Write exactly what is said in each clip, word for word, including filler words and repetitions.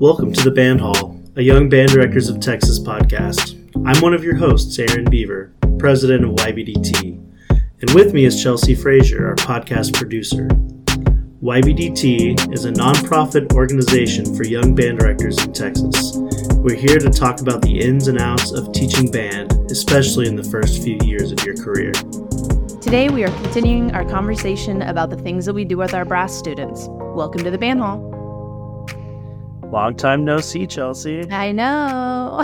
Welcome to the Band Hall, a Young Band Directors of Texas podcast. I'm one of your hosts, Aaron Beaver, president of Y B D T, and with me is Chelsea Frazier, our podcast producer. Y B D T is a nonprofit organization for young band directors in Texas. We're here to talk about the ins and outs of teaching band, especially in the first few years of your career. Today we are continuing our conversation about the things that we do with our brass students. Welcome to the Band Hall. Long time no see, Chelsea. I know.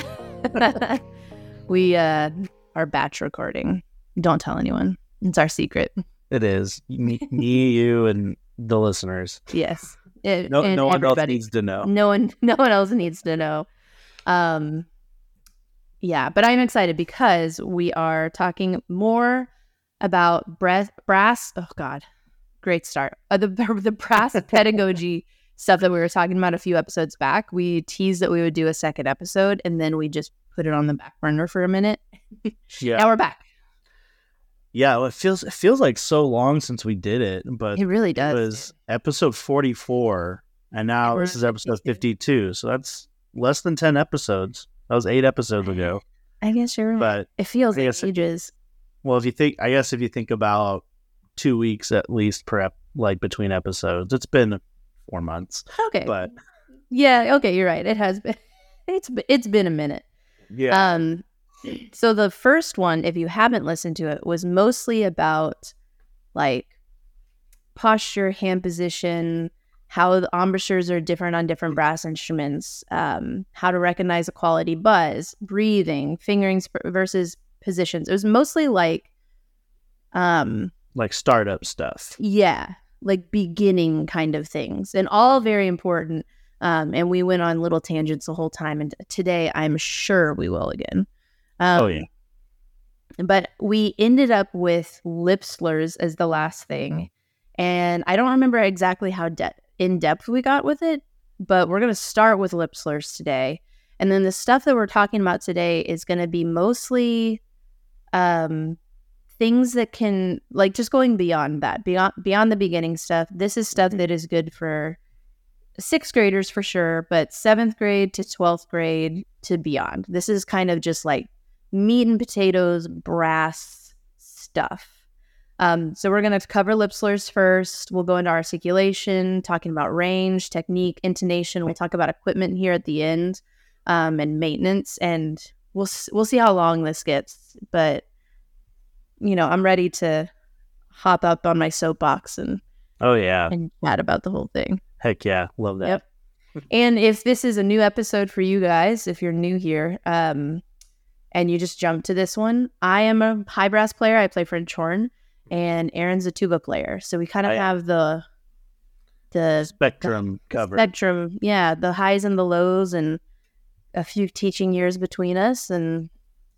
we uh, are batch recording. Don't tell anyone. It's our secret. It is. Me, me you, and the listeners. Yes. It, no no one everybody. else needs to know. No one, no one else needs to know. Um, yeah, but I'm excited because we are talking more about brass. brass oh, God. Great start. Uh, the, the brass pedagogy stuff that we were talking about a few episodes back. We teased that we would do a second episode, and then we just put it on the back burner for a minute. Yeah. Now we're back. Yeah, well, it feels it feels like so long since we did it, but It really does. it was episode forty-four, and now We're this is episode fifty-two, so that's less than ten episodes. That was eight episodes ago. I guess you're right. But It feels I like guess it- ages. well, if you think, I guess if you think about two weeks at least per ep- like between episodes, it's been four months. Okay. But Yeah, okay, you're right. It has been it's been- it's been a minute. yeah, Um so the first one, if you haven't listened to it, was mostly about like posture, hand position, how the embouchures are different on different brass instruments, um, how to recognize a quality buzz, breathing, fingering sp- versus positions. It was mostly like um like startup stuff. yeah, like beginning kind of things, and all very important. Um, and we went on little tangents the whole time. And today, I'm sure we will again. Um, Oh yeah, But we ended up with lip slurs as the last thing. And I don't remember exactly how de- in depth we got with it, but we're going to start with lip slurs today. And then the stuff that we're talking about today is going to be mostly um, things that can, like, just going beyond that, beyond beyond the beginning stuff. This is stuff that is good for sixth graders for sure, but seventh grade to twelfth grade to beyond. This is kind of just like meat and potatoes, brass stuff. Um, so we're going to cover lip slurs first. We'll go into articulation, talking about range, technique, intonation. We'll talk about equipment here at the end, um, and maintenance, and we'll s- we'll see how long this gets. But you know, I'm ready to hop up on my soapbox and oh yeah, and chat about the whole thing. heck yeah, love that. Yep. And if this is a new episode for you guys, if you're new here, um, and you just jumped to this one, I am a high brass player. I play French horn, and Aaron's a tuba player. So we kind of Oh, yeah. have the the Spectrum cover. spectrum, yeah, the highs and the lows, and a few teaching years between us, and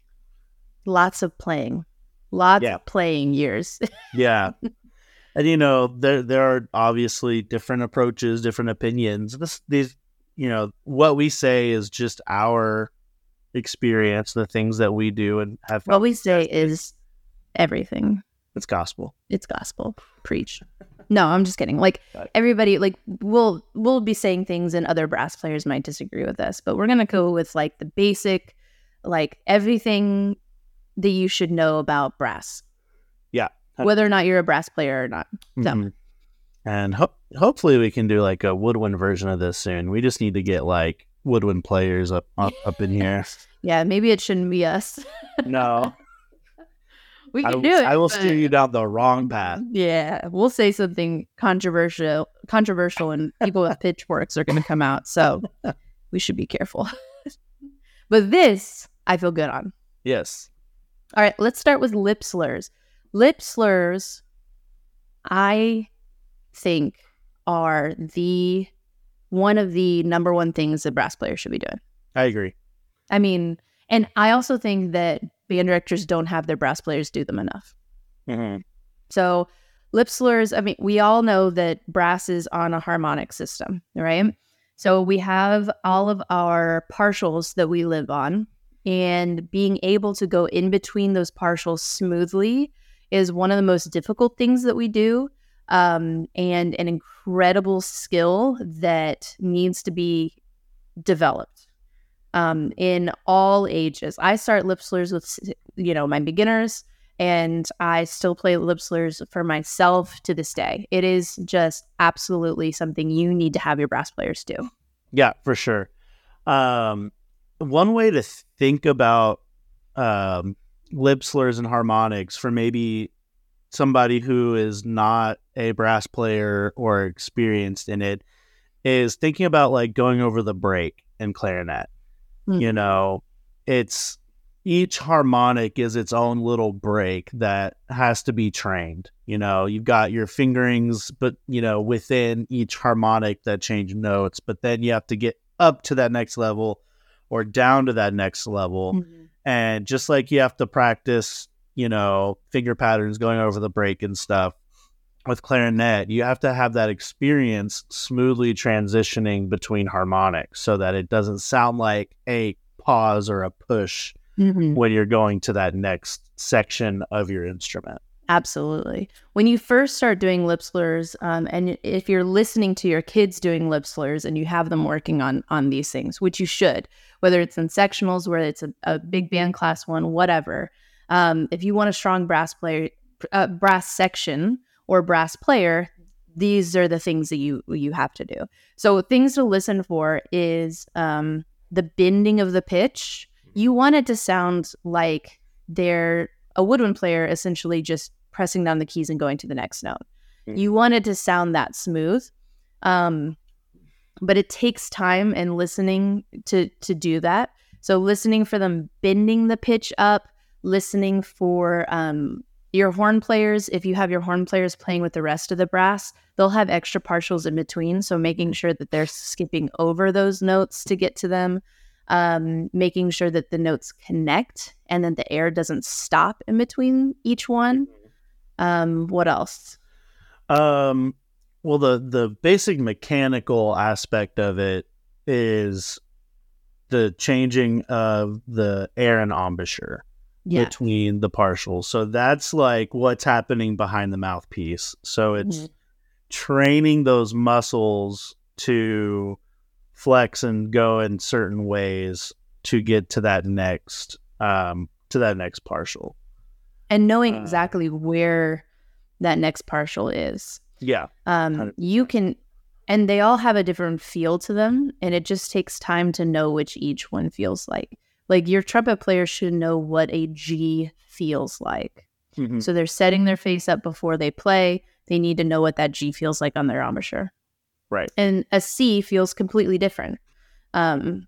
lots of playing, lots Yeah. of playing years. Yeah. And you know, there there are obviously different approaches, different opinions. This these you know, what we say is just our experience, the things that we do and have What we say is everything. it's gospel. It's gospel. Preach. No, I'm just kidding. Like Got it. everybody, like we'll we'll be saying things, and other brass players might disagree with us, but we're gonna go with like the basic, like everything that you should know about brass, Yeah. whether or not you're a brass player or not. So Mhm. And ho- hopefully we can do like a woodwind version of this soon. We just need to get like woodwind players up up, up in here. yeah, maybe it shouldn't be us. No. we I, can do it. I will but- steer you down the wrong path. Yeah, we'll say something controversial, controversial, and people with pitchforks are going to come out. So we should be careful. But this, I feel good on. Yes. All right, let's start with lip slurs. Lip slurs, I think, are the one of the number one things that brass players should be doing. I agree. I mean, and I also think that band directors don't have their brass players do them enough. Mhm. So lip slurs, I mean, we all know that brass is on a harmonic system, right? So we have all of our partials that we live on, and being able to go in between those partials smoothly is one of the most difficult things that we do, um, and an incredible skill that needs to be developed um, in all ages. I start lip slurs with, you know, my beginners, and I still play lip slurs for myself to this day. It is just absolutely something you need to have your brass players do. Yeah, for sure. Um, one way to think about um, lip slurs and harmonics for maybe somebody who is not a brass player or experienced in it is thinking about like going over the break in clarinet. Mm-hmm. You know, it's each harmonic is its own little break that has to be trained. You know, you've got your fingerings, but, you know, within each harmonic that change notes, but then you have to get up to that next level or down to that next level. Mm-hmm. And just like you have to practice, you know, finger patterns going over the break and stuff with clarinet, you have to have that experience smoothly transitioning between harmonics so that it doesn't sound like a pause or a push. Mm-hmm. When you're going to that next section of your instrument. Absolutely. When you first start doing lip slurs, um, and if you're listening to your kids doing lip slurs and you have them working on on these things, which you should, whether it's in sectionals, whether it's a, a big band class one, whatever. Um, if you want a strong brass player, uh, brass section or brass player, these are the things that you you have to do. So things to listen for is um, the bending of the pitch. You want it to sound like they're a woodwind player essentially just pressing down the keys and going to the next note. Mm-hmm. You want it to sound that smooth. Um, but it takes time and listening to, to do that. So listening for them bending the pitch up, listening for um, your horn players. If you have your horn players playing with the rest of the brass, they'll have extra partials in between. So making sure that they're skipping over those notes to get to them. Um, making sure that the notes connect and then the air doesn't stop in between each one. Um, what else? Um, well, the, the basic mechanical aspect of it is the changing of the air and embouchure yeah. between the partials. So that's like what's happening behind the mouthpiece. So it's mm-hmm. training those muscles to flex and go in certain ways to get to that next um to that next partial, and knowing uh, exactly where that next partial is. Yeah. Um you can, and they all have a different feel to them, and it just takes time to know which each one feels like. Like your trumpet player should know what a G feels like. Mm-hmm. So they're setting their face up before they play. They need to know what that G feels like on their embouchure. Right. And a C feels completely different. Um,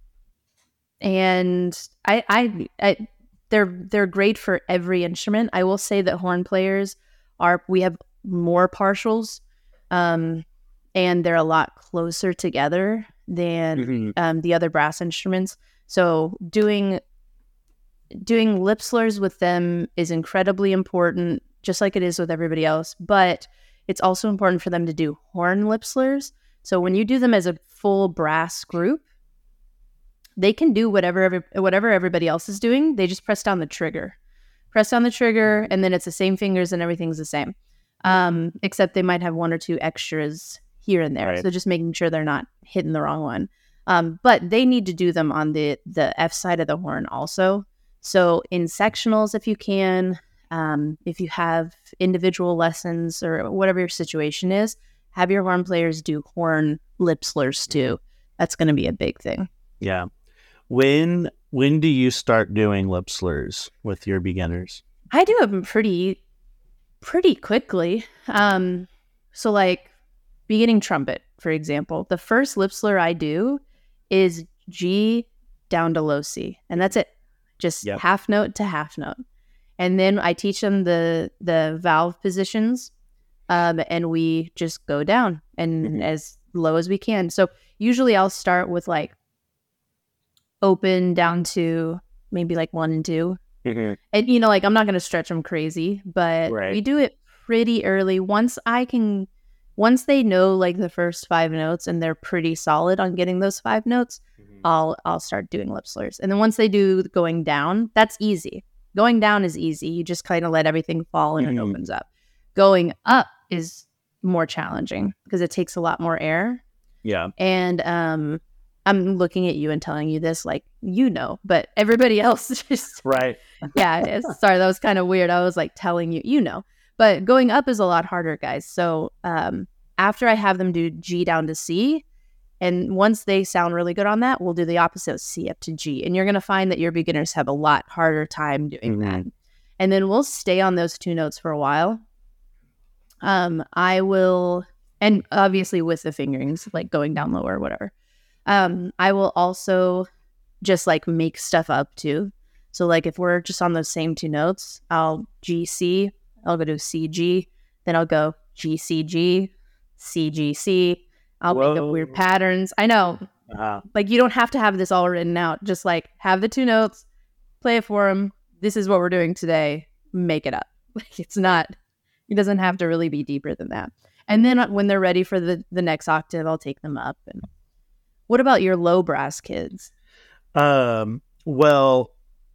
and I, I, I, they're, they're great for every instrument. I will say that horn players are, we have more partials, um, and they're a lot closer together than, mm-hmm. um, the other brass instruments. So doing, doing lip slurs with them is incredibly important, just like it is with everybody else. But it's also important for them to do horn lip slurs. So when you do them as a full brass group, they can do whatever every, whatever everybody else is doing. They just press down the trigger. Press down the trigger, and then it's the same fingers and everything's the same. Um, except they might have one or two extras here and there. Right. So just making sure they're not hitting the wrong one. Um, but they need to do them on the, the F side of the horn also. So in sectionals, if you can, Um, if you have individual lessons or whatever your situation is, have your horn players do horn lip slurs too. That's going to be a big thing. Yeah. When when do you start doing lip slurs with your beginners? I do them pretty pretty quickly. Um, so like beginning trumpet, for example, the first lip slur I do is G down to low C, and that's it. Just yep. half note to half note. And then I teach them the the valve positions, um, and we just go down and mm-hmm. as low as we can. So usually I'll start with like open down to maybe like one and two. Mm-hmm. And, you know, like I'm not going to stretch them crazy, but right. we do it pretty early. Once I can, once they know like the first five notes and they're pretty solid on getting those five notes, mm-hmm. I'll I'll start doing lip slurs. And then once they do going down, that's easy. Going down is easy. You just kind of let everything fall and mm-hmm. it opens up. Going up is more challenging because it takes a lot more air. Yeah. And um, I'm looking at you and telling you this, like, you know, but everybody else just, right. yeah, it's, sorry, that was kind of weird. I was like telling you, you know, but going up is a lot harder, guys. So um, after I have them do G down to C, and once they sound really good on that, we'll do the opposite, C up to G. And you're going to find that your beginners have a lot harder time doing mm-hmm. that. And then we'll stay on those two notes for a while. Um, I will, and obviously with the fingerings, like going down lower or whatever. Um, I will also just like make stuff up too. So like if we're just on those same two notes, I'll G, C, I'll go to C, G, then I'll go G, C, G, C, G, C. I'll Whoa. make up weird patterns. I know. Uh-huh. Like you don't have to have this all written out. Just like have the two notes, play it for them. This is what we're doing today. Make it up. Like it's not, it doesn't have to really be deeper than that. And then when they're ready for the, the next octave, I'll take them up. And what about your low brass kids? Um, well,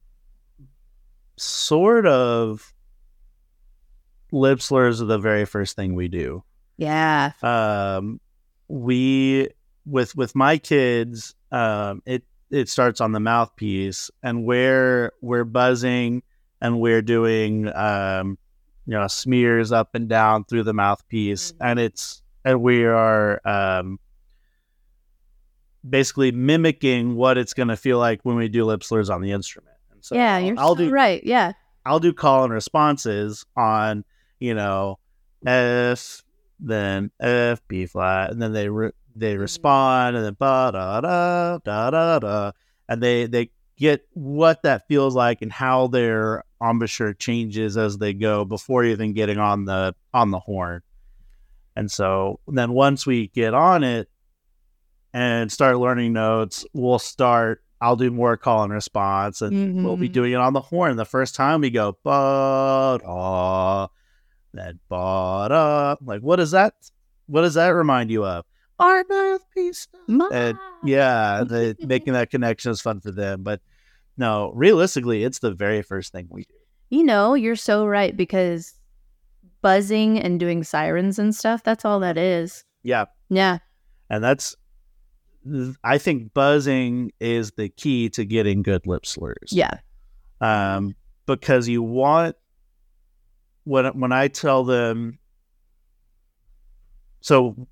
sort of lip slurs are the very first thing we do. Yeah. Um, we, with, with my kids, um, it, it starts on the mouthpiece and where we're buzzing and we're doing, um, you know, smears up and down through the mouthpiece. Mm-hmm. And it's, and we are, um, basically mimicking what it's going to feel like when we do lip slurs on the instrument. And so yeah, you're I'll so do, right. Yeah. I'll do call and responses on, you know, F, then F, B flat, and then they re- they respond, and then ba da da da da da, and they they get what that feels like and how their embouchure changes as they go before even getting on the on the horn. And so then once we get on it and start learning notes, we'll start. I'll do more call and response, and mm-hmm. we'll be doing it on the horn. The first time we go ba da, then ba da. Like, what does that? What does that remind you of? Our mouthpiece. And yeah, the, making that connection is fun for them. But no, realistically, it's the very first thing we do. You know, you're so right, because buzzing and doing sirens and stuff, that's all that is. Yeah. Yeah. And that's, I think buzzing is the key to getting good lip slurs. Yeah. Um, because you want, when, when I tell them, so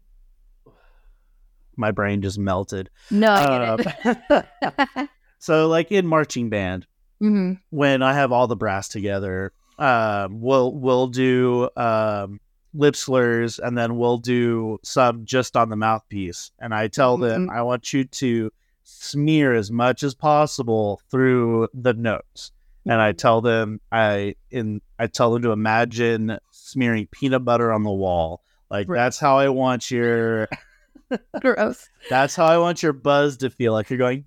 my brain just melted. No, I get uh, it. So like in marching band, mm-hmm. when I have all the brass together, um, we'll, we'll do, um, lip slurs, and then we'll do some just on the mouthpiece. And I tell mm-hmm. them, I want you to smear as much as possible through the notes. Mm-hmm. And I tell them, I, in, I tell them to imagine smearing peanut butter on the wall. Like, right. That's how I want your... Gross. That's how I want your buzz to feel, like you're going,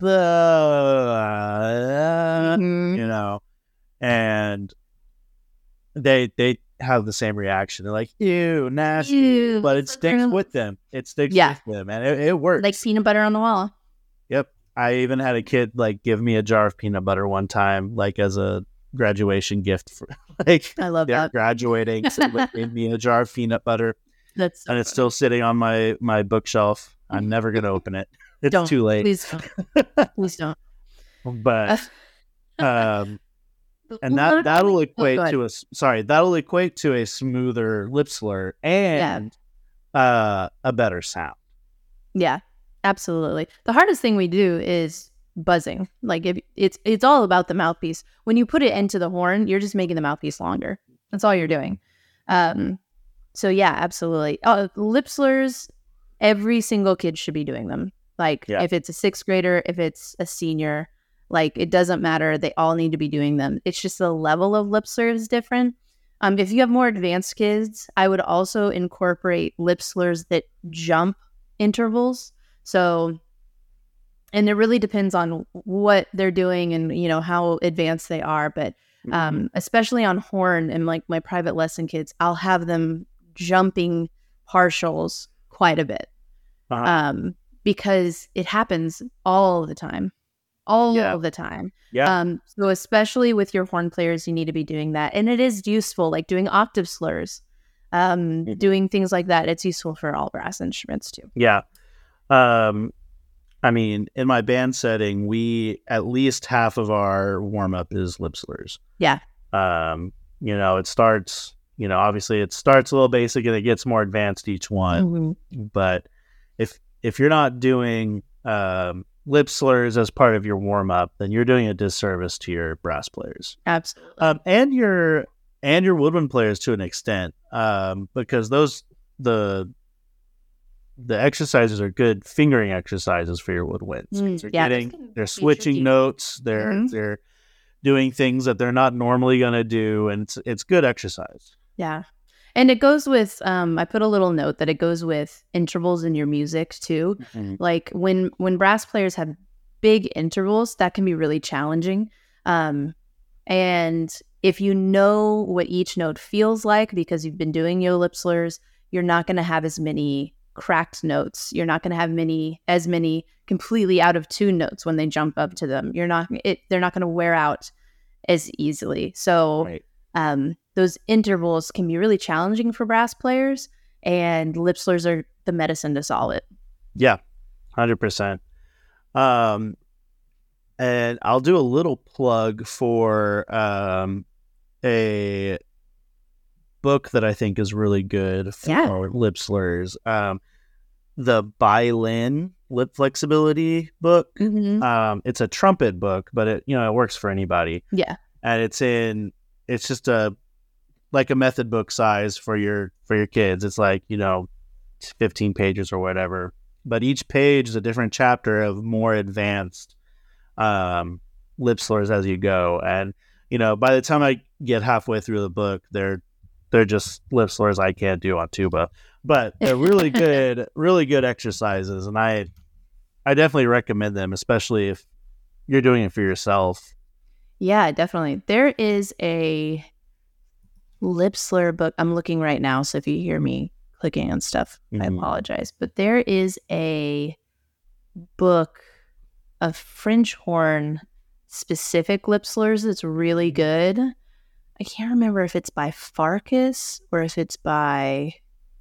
mm-hmm. you know, and they they have the same reaction. They're like, ew, nasty, ew, but it sticks gross. with them. It sticks yeah. with them, and it, it works. Like peanut butter on the wall. Yep. I even had a kid like give me a jar of peanut butter one time, like as a graduation gift for like I love that. Graduating, so gave me a jar of peanut butter. That's so and it's funny. Still sitting on my, my bookshelf. I'm never going to open it. It's don't, too late. Please don't. Please don't. But, um, and that, that'll equate oh, to a, sorry, that'll equate to a smoother lip slur and, yeah. uh, a better sound. Yeah, absolutely. The hardest thing we do is buzzing. Like if it's, it's all about the mouthpiece. When you put it into the horn, you're just making the mouthpiece longer. That's all you're doing. Um, So yeah, absolutely. Uh, lip slurs, every single kid should be doing them. Like yeah. if it's a sixth grader, if it's a senior, like it doesn't matter. They all need to be doing them. It's just the level of lip slur is different. Um, if you have more advanced kids, I would also incorporate lip slurs that jump intervals. So, and it really depends on what they're doing and, you know, how advanced they are. But um, mm-hmm. especially on horn and like my private lesson kids, I'll have them jumping partials quite a bit uh-huh. um because it happens all the time all yeah. of the time yeah um so especially with your horn players, you need to be doing that, and it is useful, like doing octave slurs, um mm-hmm. doing things like that. It's useful for all brass instruments too. Yeah um I mean, in my band setting, we at least half of our warm up is lip slurs. Yeah. Um, you know, it starts, you know, obviously it starts a little basic and it gets more advanced each one. Mm-hmm. But if if you're not doing um, lip slurs as part of your warm up, then you're doing a disservice to your brass players. Absolutely. Um, and your and your woodwind players to an extent, um, because those the the exercises are good fingering exercises for your woodwinds. Mm, they're yeah, getting, they're switching tricky. notes. They're mm-hmm. they're doing things that they're not normally going to do, and it's it's good exercise. Yeah, and it goes with. Um, I put a little note that it goes with intervals in your music too. Mm-hmm. Like when when brass players have big intervals, that can be really challenging. Um, and if you know what each note feels like because you've been doing yo lip slurs, you're not going to have as many cracked notes. You're not going to have many as many completely out of tune notes when they jump up to them. You're not it they're not going to wear out as easily. So right. um those intervals can be really challenging for brass players, and lip slurs are the medicine to solve it. Yeah. one hundred percent. Um and I'll do a little plug for um a book that I think is really good for yeah. lip slurs. Um, the Bai Lin Lip Flexibility book. Mm-hmm. Um, it's a trumpet book, but it you know it works for anybody. Yeah, and it's in it's just a like a method book size for your for your kids. It's like you know fifteen pages or whatever, but each page is a different chapter of more advanced um, lip slurs as you go. And you know by the time I get halfway through the book, they're They're just lip slurs I can't do on tuba, but they're really good, really good exercises, and I, I definitely recommend them, especially if you're doing it for yourself. Yeah, definitely. There is a lip slur book. I'm looking right now, so if you hear me clicking on stuff, mm-hmm. I apologize. But there is a book of French horn specific lip slurs that's really good. I can't remember if it's by Farkas or if it's by,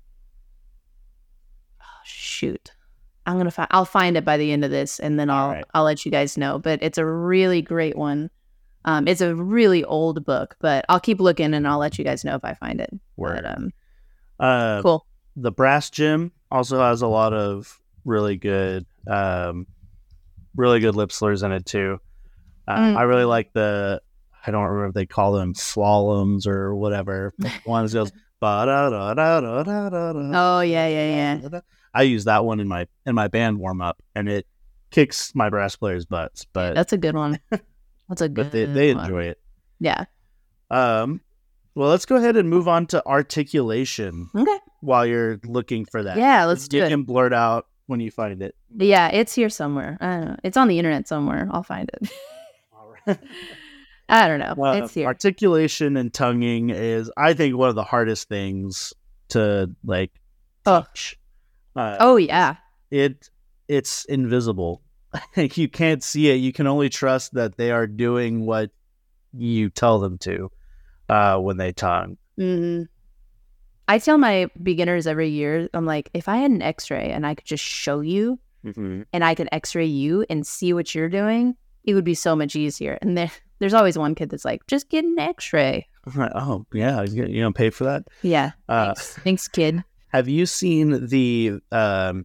oh, shoot. I'm going to find, I'll find it by the end of this and then I'll, right. I'll let you guys know, but it's a really great one. Um, it's a really old book, but I'll keep looking and I'll let you guys know if I find it. Word. But, um, uh, cool. The Brass Gym also has a lot of really good, um, really good lip slurs in it too. Uh, mm. I really like the, I don't remember if they call them slaloms or whatever. One goes ba da da da da da da. Oh yeah, yeah, yeah. I use that one in my in my band warm up, and it kicks my brass players' butts. But that's a good one. That's a good. But they they one. enjoy it. Yeah. Um. Well, let's go ahead and move on to articulation. Okay. While you're looking for that, yeah, let's do you it. You can blurt out when you find it. Yeah, it's here somewhere. I don't know. It's on the internet somewhere. I'll find it. All right. I don't know. Well, it's here. Articulation and tonguing is, I think, one of the hardest things to like teach. Oh, uh, oh yeah. It it's invisible. You can't see it. You can only trust that they are doing what you tell them to uh, when they tongue. Mm-hmm. I tell my beginners every year, I'm like, if I had an X-ray and I could just show you, mm-hmm. and I could X-ray you and see what you're doing, it would be so much easier. And there, there's always one kid that's like, just get an X-ray. Oh, yeah. You don't pay for that? Yeah. Uh, thanks. thanks, kid. Have you seen the um,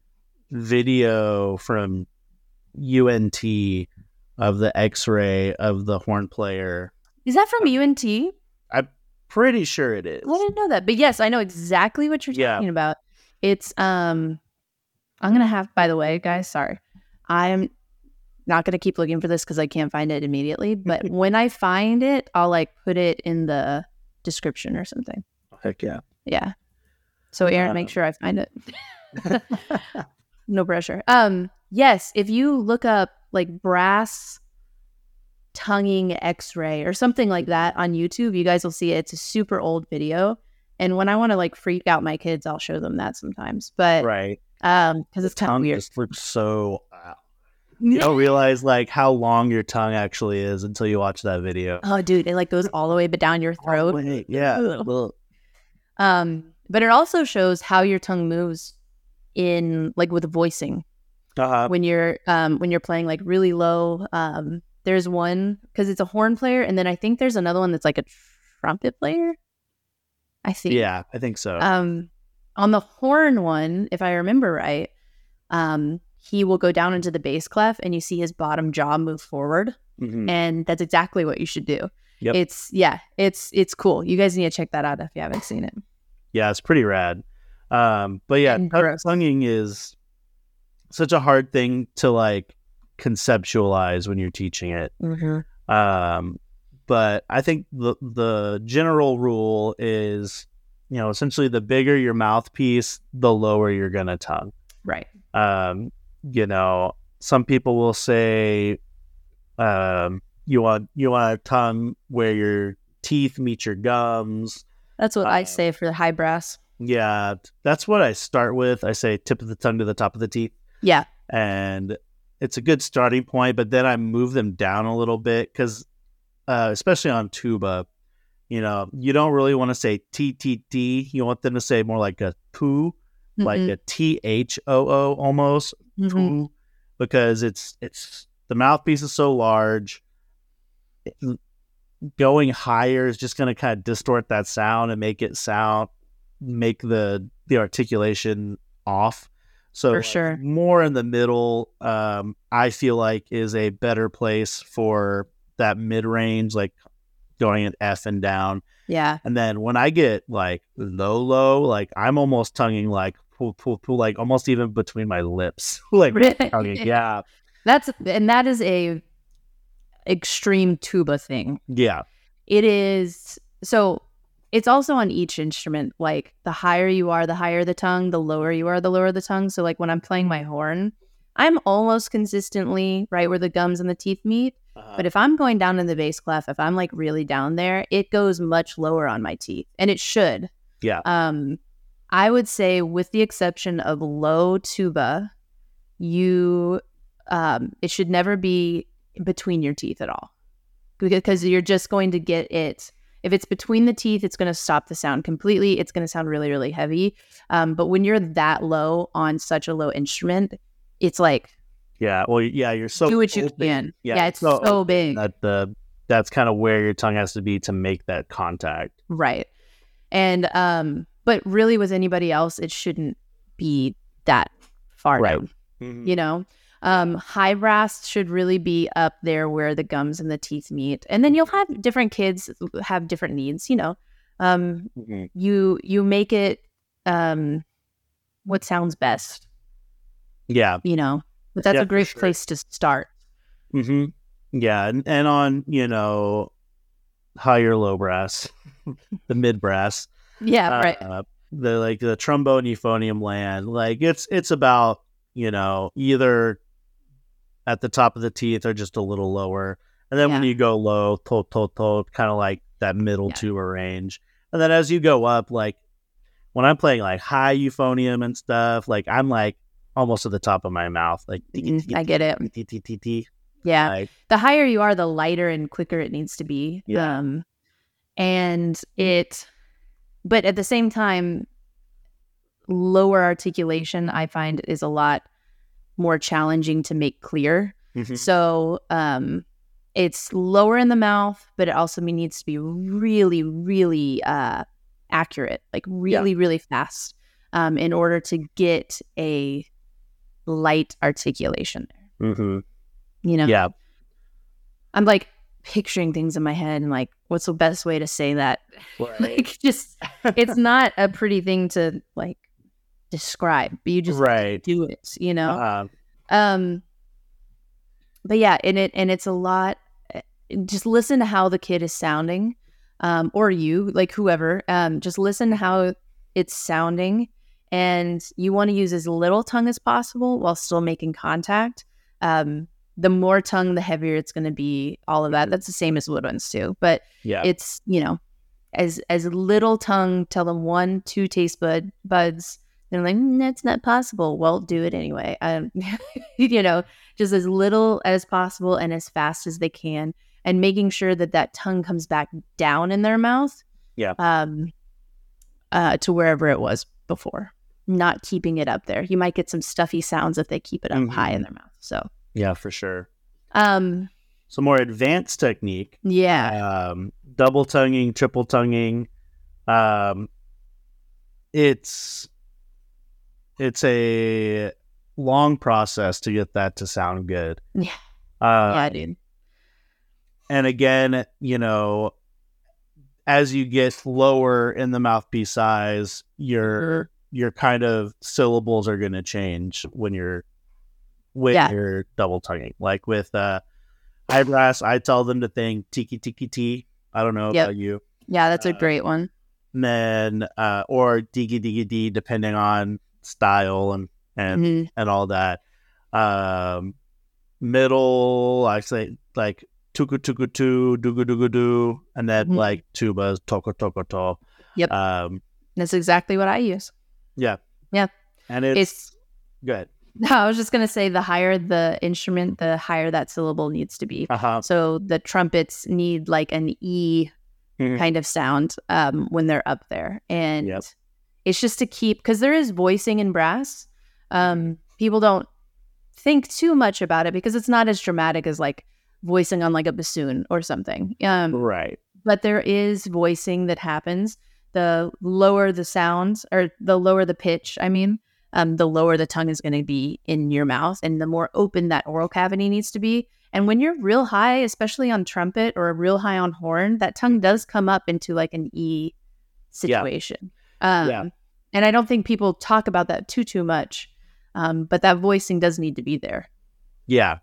video from U N T of the X-ray of the horn player? Is that from U N T? I'm pretty sure it is. I didn't know that. But yes, I know exactly what you're yeah. talking about. It's, um, I'm going to have, by the way, guys, sorry. I'm not going to keep looking for this because I can't find it immediately. But when I find it, I'll like put it in the description or something. Heck yeah. Yeah. So Aaron, uh, make sure I find it. No pressure. Um, yes, if you look up like brass tonguing X-ray or something like that on YouTube, you guys will see it. It's a super old video. And when I want to like freak out my kids, I'll show them that sometimes. But right. Um, because it's kind of weird. Just looks so wow. You don't realize like how long your tongue actually is until you watch that video. Oh, dude, it like goes all the way but down your throat. Oh, yeah. um, but it also shows how your tongue moves in like with voicing. Uh-huh. when you're um when you're playing like really low. Um, there's one because it's a horn player, and then I think there's another one that's like a trumpet player. I think. Yeah, I think so. Um, on the horn one, if I remember right, um, he will go down into the bass clef, and you see his bottom jaw move forward, Mm-hmm. and that's exactly what you should do. Yep. It's yeah, it's it's cool. You guys need to check that out if you haven't seen it. Yeah, it's pretty rad. Um, but yeah, And tongue- gross. tonguing is such a hard thing to like conceptualize when you're teaching it. Mm-hmm. Um, but I think the the general rule is, you know, essentially the bigger your mouthpiece, the lower you're gonna tongue. Right. Um, you know, some people will say, um, you want you want a tongue where your teeth meet your gums. That's what I Um, say for the high brass. Yeah, that's what I start with. I say tip of the tongue to the top of the teeth, Yeah. and it's a good starting point. But then I move them down a little bit because, uh, especially on tuba, you know, you don't really want to say T T T. You want them to say more like a poo, like Mhm. a T H O O almost, Mhm. poo, because it's it's the mouthpiece is so large. It- going higher is just going to kind of distort that sound and make it sound make the the articulation off. So For like, sure. more in the middle, um, I feel like is a better place for that mid range, like going at F and down. Yeah. And then when I get like low, low, like I'm almost tonguing like pull, pull, pull, like almost even between my lips, like tonguing. Yeah, That's and that is a extreme tuba thing. yeah, It is so it's also on each instrument. Like the higher you are, the higher the tongue, the lower you are, the lower the tongue. So like when I'm playing my horn, I'm almost consistently right where the gums and the teeth meet. uh, But if I'm going down in the bass clef, if I'm like really down there, it goes much lower on my teeth. And it should. yeah, Um, I would say with the exception of low tuba, you um it should never be between your teeth at all. Because you're just going to get it. If it's between the teeth, it's going to stop the sound completely. It's going to sound really, really heavy. Um, but when you're that low on such a low instrument, it's like yeah. Well, yeah, you're so do what you open. can. Yeah, Yeah, it's so so big. that the that's kind of where your tongue has to be to make that contact. Right. And um, but really with anybody else, it shouldn't be that far Right. down. Mhm. You know? Um, high brass should really be up there where the gums and the teeth meet. And then you'll have different kids have different needs, you know. Um, Mhm. you you make it um what sounds best, Yeah. you know. But that's Yeah, a for great sure. place to start. hmm Yeah, and, and on you know higher low brass, the mid brass, Yeah, uh, right. the like the trombone euphonium land, like it's it's about you know either at the top of the teeth or just a little lower, and then when Yeah. you go low, to to to, kind of like that middle Yeah. tuba range, and then as you go up, like when I'm playing like high euphonium and stuff, like I'm like almost at the top of my mouth, like Mhm, I get it. T T T T. Yeah. Like, The higher you are, the lighter and quicker it needs to be. Yeah. Um, and it, but at the same time, lower articulation I find is a lot more challenging to make clear. mhm. So um, it's lower in the mouth, but it also needs to be really, really uh, accurate, like really, really fast um, in order to get a light articulation there. Mhm. You know? Yeah. I'm like picturing things in my head and like, what's the best way to say that? Right. Like, just, it's not a pretty thing to like describe, but you just Right. do it, you know? Uh, Um, but yeah, and it, and it's a lot, just listen to how the kid is sounding, um, or you, like whoever, um, just listen to how it's sounding. And you want to use as little tongue as possible while still making contact. Um, the more tongue, the heavier it's going to be, all of that. That's the same as woodwinds too. But yeah. it's, you know, as as little tongue, tell them one, two taste bud buds. They're like, mm, that's not possible. Well, do it anyway. Um, you know, just as little as possible and as fast as they can, and making sure that that tongue comes back down in their mouth. Yeah. Um, uh, to wherever it was before. not keeping it up there. You might get some stuffy sounds if they keep it up mm-hmm. high in their mouth. So yeah, for sure. Um, so more advanced technique. Yeah. Um, double tonguing, triple tonguing. Um, it's it's a long process to get that to sound good. Yeah. Uh, yeah, dude. And again, you know, as you get lower in the mouthpiece size, your your kind of syllables are going to change when you're when yeah. you're double tonguing. Like with uh, high brass, I tell them to think tiki tiki ti. I don't know yep. about you. Yeah, that's uh, a great one. And then uh, or digi digi di, depending on style and and mm-hmm. and all that. Um, middle, I say like. Tuku tuku tu, dugu dugu du, and then mm-hmm. like tubas, toko toko to. Yep. Um, That's exactly what I use. Yeah. Yeah. And it's, it's good. No, I was just going to say the higher the instrument, the higher that syllable needs to be. Uh-huh. So the trumpets need like an E mm-hmm. kind of sound um, when they're up there. And yep. it's just to keep, because there is voicing in brass. Um, people don't think too much about it because it's not as dramatic as like voicing on like a bassoon or something. Um, right. But there is voicing that happens. The lower the sound, or the lower the pitch, I mean, um, the lower the tongue is going to be in your mouth, and the more open that oral cavity needs to be. And when you're real high, especially on trumpet or real high on horn, that tongue does come up into like an E situation. Yeah. Um, yeah. And I don't think people talk about that too, too much. Um, but that voicing does need to be there. Yeah.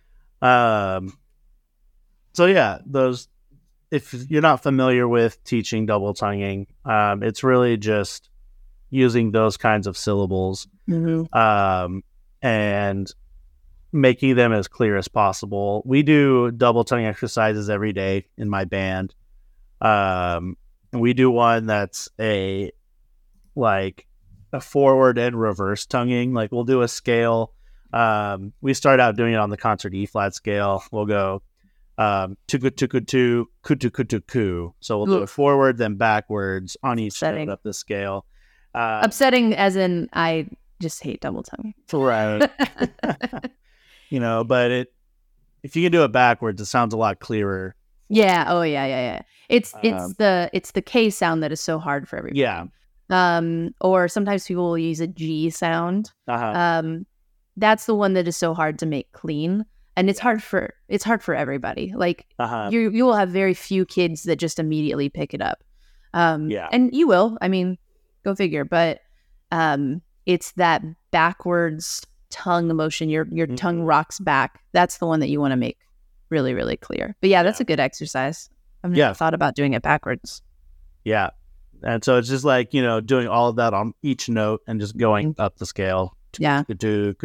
Um. So yeah, those, if you're not familiar with teaching double tonguing, um, it's really just using those kinds of syllables mm-hmm. um, and making them as clear as possible. We do double tongue exercises every day in my band. Um, and we do one that's a, like a forward and reverse tonguing. Like we'll do a scale. Um, we start out doing it on the concert E flat scale. We'll go um tuku tuku tu kutu kutu ku, so we'll do it forward then backwards on each note up the scale. Uh, upsetting as in I just hate double tongue. Right. You know, but it if you can do it backwards, it sounds a lot clearer. Yeah. Oh yeah, yeah, yeah. It's um, it's the it's the K sound that is so hard for everybody. Yeah. Um or sometimes people will use a G sound. Uh-huh. Um that's the one that is so hard to make clean. And it's hard for it's hard for everybody. Like uh-huh. you you will have very few kids that just immediately pick it up. Um, yeah. And you will. I mean, go figure. But um, it's that backwards tongue motion. Your your mm-hmm. tongue rocks back. That's the one that you want to make really, really clear. But yeah, that's yeah. a good exercise. I've never yeah. thought about doing it backwards. Yeah. And so it's just like, you know, doing all of that on each note and just going mm-hmm. up the scale. Yeah. Yep.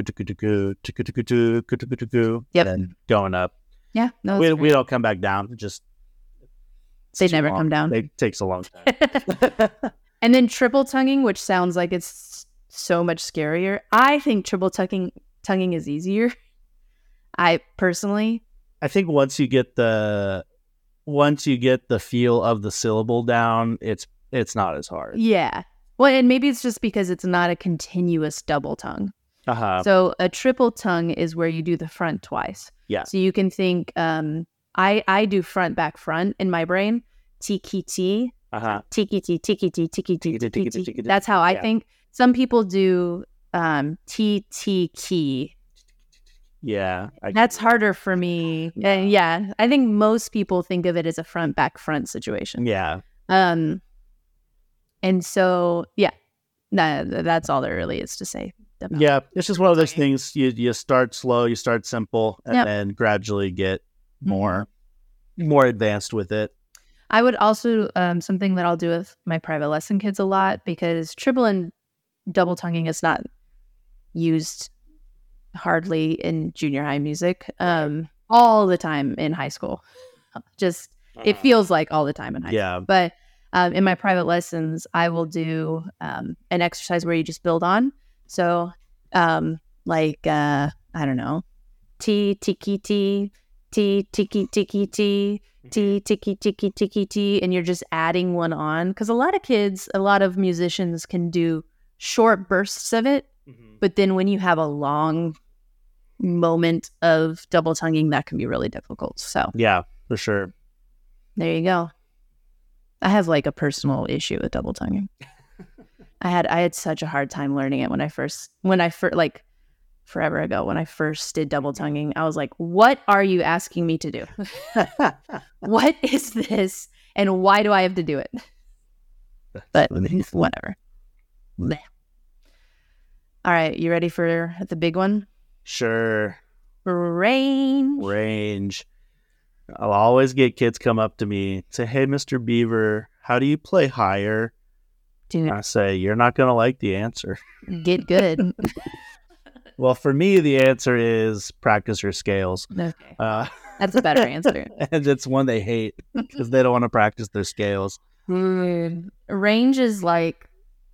And going up. Yeah. No, we we don't come back down. Just they never long. come down. It takes a long time. And then triple tonguing, which sounds like it's so much scarier. I think triple tonguing tonguing is easier. I personally. I think once you get the once you get the feel of the syllable down, it's it's not as hard. Yeah. Well, and maybe it's just because it's not a continuous double tongue. Uh-huh. So a triple tongue is where you do the front twice. Yeah. So you can think, um, I I do front, back, front in my brain. Tiki ti. Uh-huh. Tiki ti, tiki ti, tiki ti, tiki ti. That's how I think. Some people do um, ti, ti, ki. Yeah. I That's harder for me. Yeah. And yeah, I think most people think of it as a front, back, front situation. Yeah. Um. And so, yeah, nah, that's all there really is to say. About yeah, it's just one of those things. You you start slow, you start simple, and yep. then gradually get more mm-hmm. more advanced with it. I would also, um, something that I'll do with my private lesson kids a lot, because triple and double tonguing is not used hardly in junior high music, um, all the time in high school. Just, uh-huh. it feels like all the time in high yeah. school. But Um, in my private lessons, I will do um, an exercise where you just build on. So, um, like, uh, I don't know, T, tiki, T, T, tiki, tiki, T, T, tiki, tiki, tiki, T, and you're just adding one on. Because a lot of kids, a lot of musicians can do short bursts of it. Mm-hmm. But then when you have a long moment of double tonguing, that can be really difficult. So yeah, for sure. There you go. I have like a personal issue with double tonguing. I had I had such a hard time learning it when I first when I first like forever ago when I first did double tonguing. I was like, what are you asking me to do? What is this? And why do I have to do it? But whatever. Blech. All right, you ready for the big one? Sure. Range. Range. I'll always get kids come up to me and say, hey, Mister Beaver, how do you play higher? Dude. I say, you're not going to like the answer. Get good. Well, for me, the answer is practice your scales. Okay. Uh, That's a better answer. And it's one they hate because they don't want to practice their scales. Mm, range is like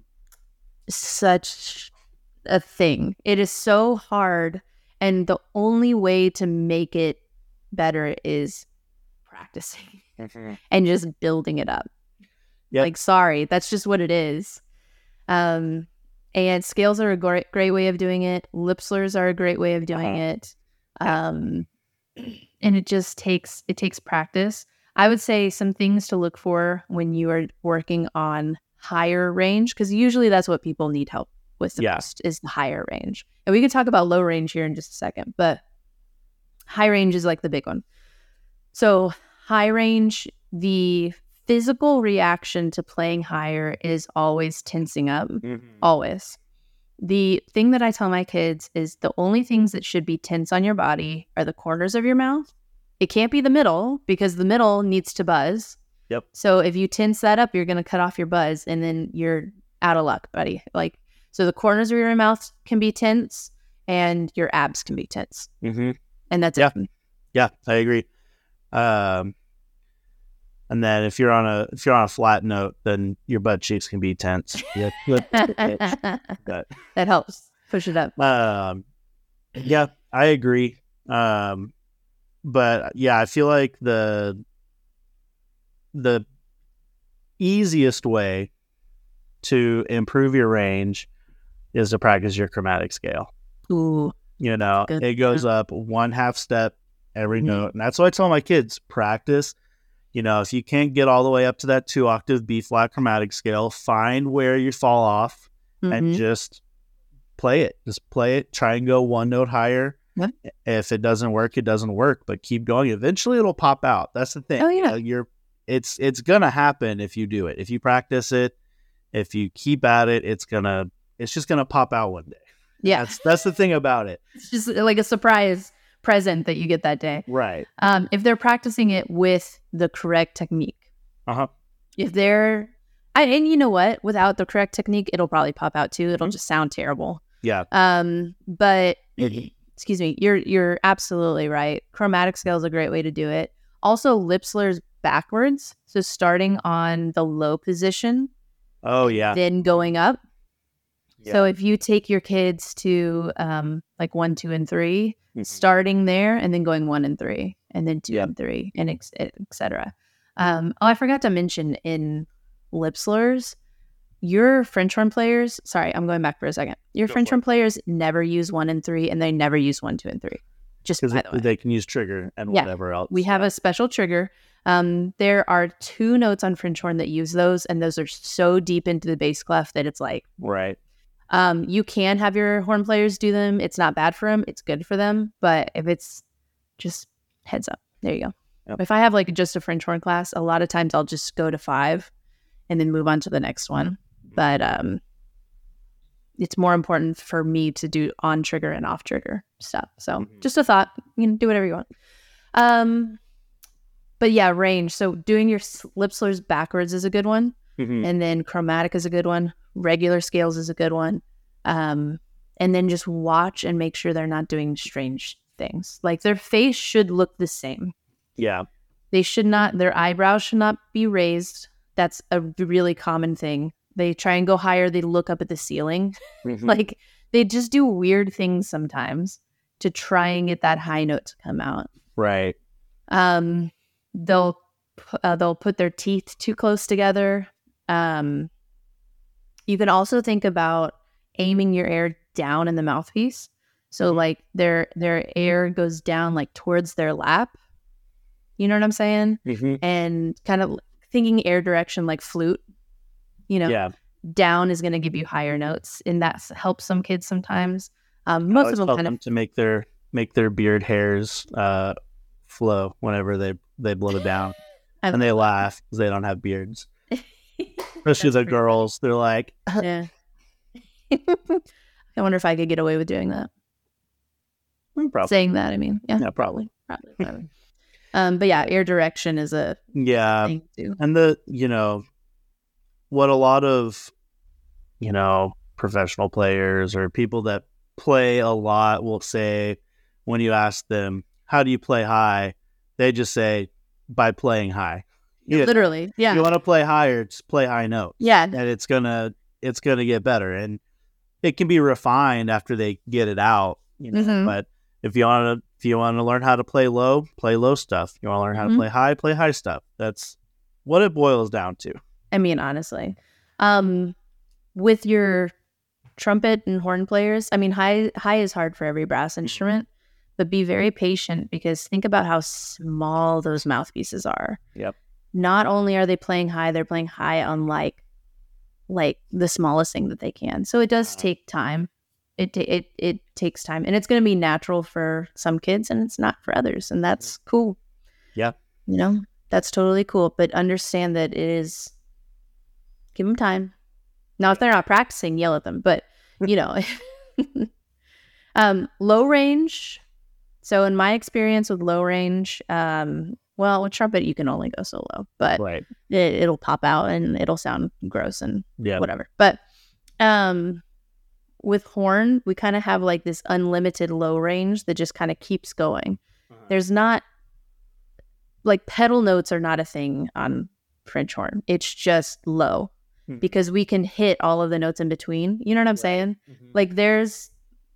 such a thing. It is so hard. And the only way to make it better is practicing mm-hmm. and just building it up. Yep. Like, sorry, that's just what it is. Um, and scales are a great, great way of doing it. Lip slurs are a great way of doing it. Um, and it just takes, it takes practice. I would say some things to look for when you are working on higher range, because usually that's what people need help with the yeah. most is the higher range. And we can talk about low range here in just a second, but high range is like the big one. So high range, the physical reaction to playing higher is always tensing up, mm-hmm. always. The thing that I tell my kids is the only things that should be tense on your body are the corners of your mouth. It can't be the middle because the middle needs to buzz. Yep. So if you tense that up, you're going to cut off your buzz and then you're out of luck, buddy. Like, so the corners of your mouth can be tense and your abs can be tense. Mm-hmm. And that's yeah. it. Yeah, I agree. Um, and then if you're on a if you're on a flat note, then your butt cheeks can be tense. Yeah, but, that helps push it up. Um, yeah, I agree. Um, but yeah, I feel like the the easiest way to improve your range is to practice your chromatic scale. Ooh, you know, good. It goes up one half step every mm-hmm. note, and that's what I tell my kids: practice. You know, if you can't get all the way up to that two octave B flat chromatic scale, find where you fall off mm-hmm. and just play it. Just play it. Try and go one note higher. Yep. If it doesn't work, it doesn't work. But keep going. Eventually, it'll pop out. That's the thing. Oh yeah, you know, you're. It's it's gonna happen if you do it. If you practice it, if you keep at it, it's gonna. It's just gonna pop out one day. Yeah, that's that's the thing about it. It's just like a surprise present that you get that day. Right. Um, if they're practicing it with the correct technique. Uh-huh. If they're, I, and you know what? Without the correct technique, it'll probably pop out too. It'll mm-hmm. just sound terrible. Yeah. Um, but excuse me, you're you're absolutely right. Chromatic scale is a great way to do it. Also, lip slurs backwards. So starting on the low position. Oh yeah. Then going up. Yeah. So if you take your kids to um, like one, two, and three, mm-hmm. starting there and then going one and three, and then two yep. and three, and et, et cetera. Um, oh, I forgot to mention in lip slurs, your French horn players, sorry, I'm going back for a second. Your Go French horn players never use one and three, and they never use one, two, and three. Just by the way. They can use trigger and yeah. whatever else. We have a special trigger. Um, there are two notes on French horn that use those, and those are so deep into the bass clef that it's like... Right. Um, you can have your horn players do them. It's not bad for them. It's good for them. But if it's just heads up, there you go. Yep. If I have like just a French horn class, a lot of times I'll just go to five and then move on to the next one. But um, it's more important for me to do on trigger and off trigger stuff. So mm-hmm. just a thought. You can do whatever you want. Um, but yeah, range. So doing your lip slurs backwards is a good one. Mm-hmm. And then chromatic is a good one. Regular scales is a good one. Um, and then just watch and make sure they're not doing strange things. Like their face should look the same. Yeah. They should not, their eyebrows should not be raised. That's a really common thing. They try and go higher. They look up at the ceiling. Mm-hmm. Like they just do weird things sometimes to try and get that high note to come out. Right. Um, they'll, uh, they'll put their teeth too close together. Um, You can also think about aiming your air down in the mouthpiece. So like their their air goes down like towards their lap. You know what I'm saying? Mm-hmm. And kind of thinking air direction like flute. You know, Yeah. down is going to give you higher notes, and that helps some kids sometimes. Um, I most always of them tell kind them of to make their make their beard hairs uh, flow whenever they they blow it down, and they laugh because they don't have beards. Especially the girls, they're like, yeah. I wonder if I could get away with doing that. probably. Saying that, I mean, yeah, Yeah, probably. probably, probably. um, but yeah, air direction is a Yeah, thing too. and the you know what a lot of you know professional players or people that play a lot will say when you ask them how do you play high, they just say by playing high. You know, Literally, yeah. you want to play higher, just play high notes. Yeah, and it's gonna it's gonna get better, and it can be refined after they get it out. You know, Mhm. but if you want to if you want to learn how to play low, play low stuff. You want to learn how Mhm. to play high, play high stuff. That's what it boils down to. I mean, honestly, um, with your trumpet and horn players, I mean, high high is hard for every brass instrument, but be very patient because think about how small those mouthpieces are. Yep. Not only are they playing high, they're playing high on like like the smallest thing that they can. So it does take time. It ta- it it takes time, and it's going to be natural for some kids, and it's not for others, and that's cool. Yeah. You know, that's totally cool. But understand that it is. Give them time. Now, if they're not practicing, yell at them. But you know, um, low range. So in my experience with low range, um, well, with trumpet you can only go so low, but Right. it, it'll pop out and it'll sound gross and Yeah. whatever. But um, with horn, we kind of have like this unlimited low range that just kind of keeps going. Uh-huh. There's not like pedal notes are not a thing on French horn. It's just low Hmm. because we can hit all of the notes in between. You know what I'm Right. saying? Mhm. Like there's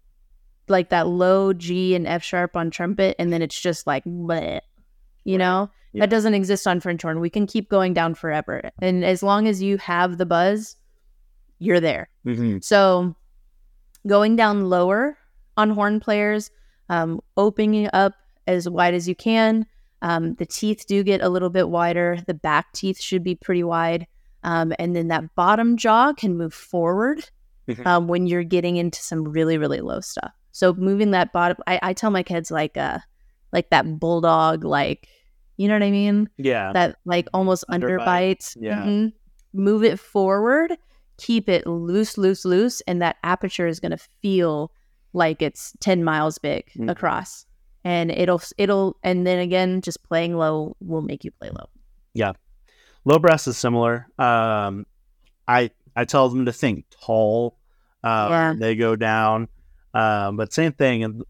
like that low G and F sharp on trumpet, and then it's just like bleh, you Right. know? Yeah. That doesn't exist on French horn. We can keep going down forever. And as long as you have the buzz, you're there. Mhm. So going down lower on horn players, um, opening up as wide as you can. Um, the teeth do get a little bit wider. The back teeth should be pretty wide. Um, and then that bottom jaw can move forward Mhm. um, when you're getting into some really, really low stuff. So moving that bottom, I, I tell my kids like uh, like that bulldog, like, you know what I mean? Yeah. That like almost Underbite. underbite. Yeah. Mhm. Move it forward, keep it loose, loose, loose, and that aperture is going to feel like it's ten miles big Mhm. across. And it'll, it'll, and then again, just playing low will make you play low. Yeah. Low brass is similar. Um, I I tell them to think tall. Uh, Yeah. They go down. Um, but same thing. And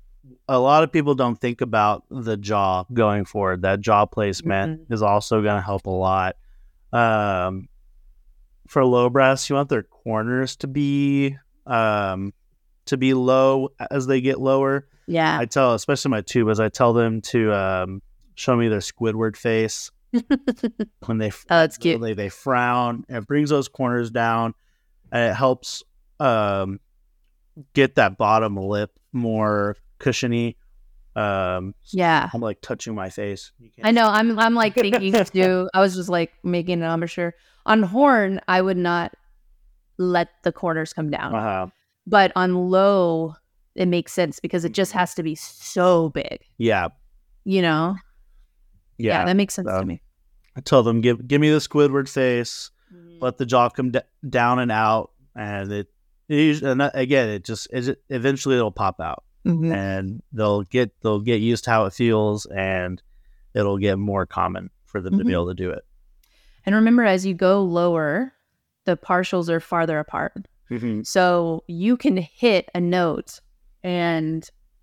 a lot of people don't think about the jaw going forward. That jaw placement Mhm. is also going to help a lot. Um, for low brass, you want their corners to be um, to be low as they get lower. Yeah. I tell, especially my tubas, I tell them to um, show me their Squidward face when they Oh, that's cute. They, they frown. It brings those corners down, and it helps um, get that bottom lip more cushiony. Um, Yeah. I'm like touching my face. You can't I know. I'm I'm like thinking too. I was just like making an embouchure. On horn, I would not let the corners come down. Uh-huh. But on low, it makes sense because it just has to be so big. Yeah, You know? yeah. that makes sense So- to me. I tell them give give me the Squidward face. Let the jaw come d- down and out, and it, it usually, and that- again, it just it, eventually it'll pop out. Mhm. And they'll get they'll get used to how it feels, and it'll get more common for them to be Mhm. able to do it. And remember, as you go lower, the partials are farther apart. Mm-hmm. So you can hit a note and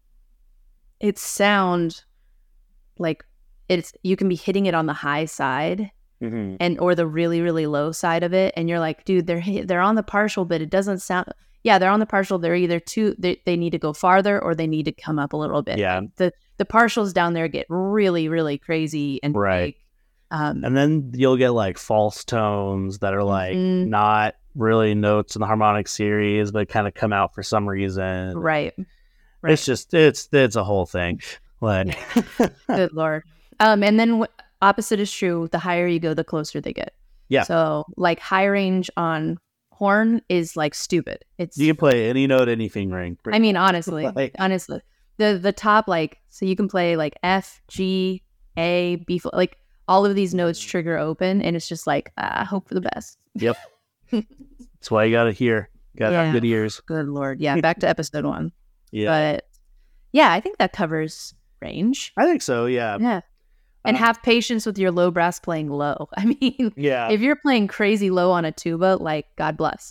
it sound like it's you can be hitting it on the high side Mm-hmm. and or the really really low side of it, and you're like, dude, they're hit, they're on the partial, but it doesn't sound. Yeah, they're on the partial. They're either too they, they need to go farther or they need to come up a little bit. Yeah. Like, the the partials down there get really really crazy and Right. big. Um, And then you'll get like false tones that are like Mhm. not really notes in the harmonic series, but kind of come out for some reason. Right. right. It's just it's it's a whole thing. Like, good Lord. Um, and then w- opposite is true. The higher you go, the closer they get. Yeah. So like high range on horn is like stupid. It's you can play any note, any fingering. I mean, honestly, like, honestly, the the top like so you can play like F, G, A, B, like all of these notes trigger open, and it's just like I uh, hope for the best. Yep. That's why you got to hear. Got to yeah. have good ears. Good Lord. Yeah. Back to episode one. Yeah. But yeah, I think that covers range. I think so. Yeah. Yeah. And uh, have patience with your low brass playing low. I mean, yeah. if you're playing crazy low on a tuba, like God bless.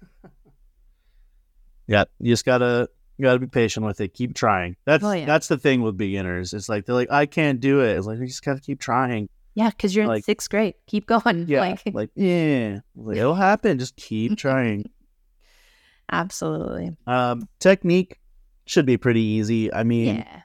Yeah. You just gotta you gotta be patient with it. Keep trying. That's oh, yeah. that's the thing with beginners. It's like they're like, I can't do it. It's like you just gotta keep trying. Yeah, because you're like, in sixth grade. Keep going. Yeah. Like, like yeah. Like, it'll happen. Just keep trying. Absolutely. Um, technique should be pretty easy. I mean, yeah.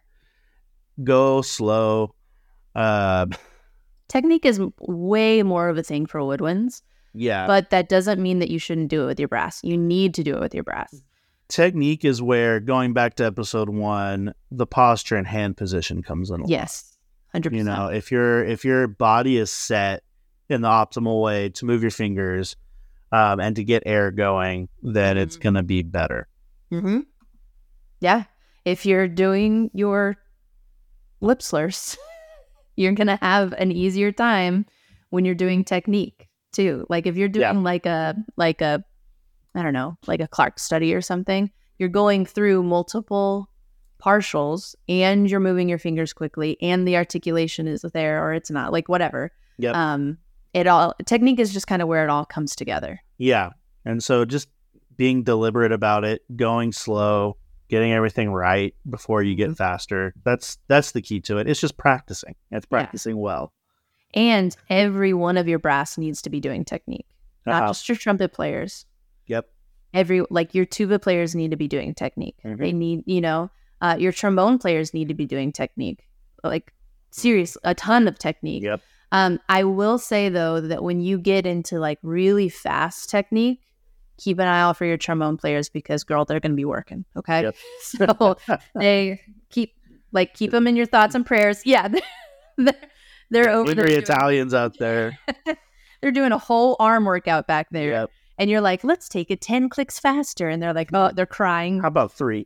go slow. Uh, technique is way more of a thing for woodwinds. Yeah. But that doesn't mean that you shouldn't do it with your brass. You need to do it with your brass. Technique is where, going back to episode one, the posture and hand position comes in. Yes. one hundred percent. You know, if your if your body is set in the optimal way to move your fingers um, and to get air going, then mm-hmm. it's going to be better. Mm-hmm. Yeah. If you're doing your lip slurs, you're going to have an easier time when you're doing technique too. Like if you're doing yeah. like a, like a, I don't know, like a Clark study or something, you're going through multiple partials and you're moving your fingers quickly and the articulation is there or it's not, like whatever. Yep. Um, it all, technique is just kind of where it all comes together. Yeah. And so just being deliberate about it, going slow, getting everything right before you get mm-hmm. faster. That's, that's the key to it. It's just practicing. It's practicing yeah. well. And every one of your brass needs to be doing technique, not uh-huh. just your trumpet players. Yep. Every, like your tuba players need to be doing technique. Mm-hmm. They need, you know, Uh, your trombone players need to be doing technique, like serious, a ton of technique. Yep. Um, I will say though that when you get into like really fast technique, keep an eye out for your trombone players because girl, they're going to be working. Okay. Yep. So they keep like keep them in your thoughts and prayers. Yeah, they're they're over. Angry Italians out there. They're doing a whole arm workout back there. Yep. And you're like, let's take it ten clicks faster. And they're like, oh, they're crying. How about three?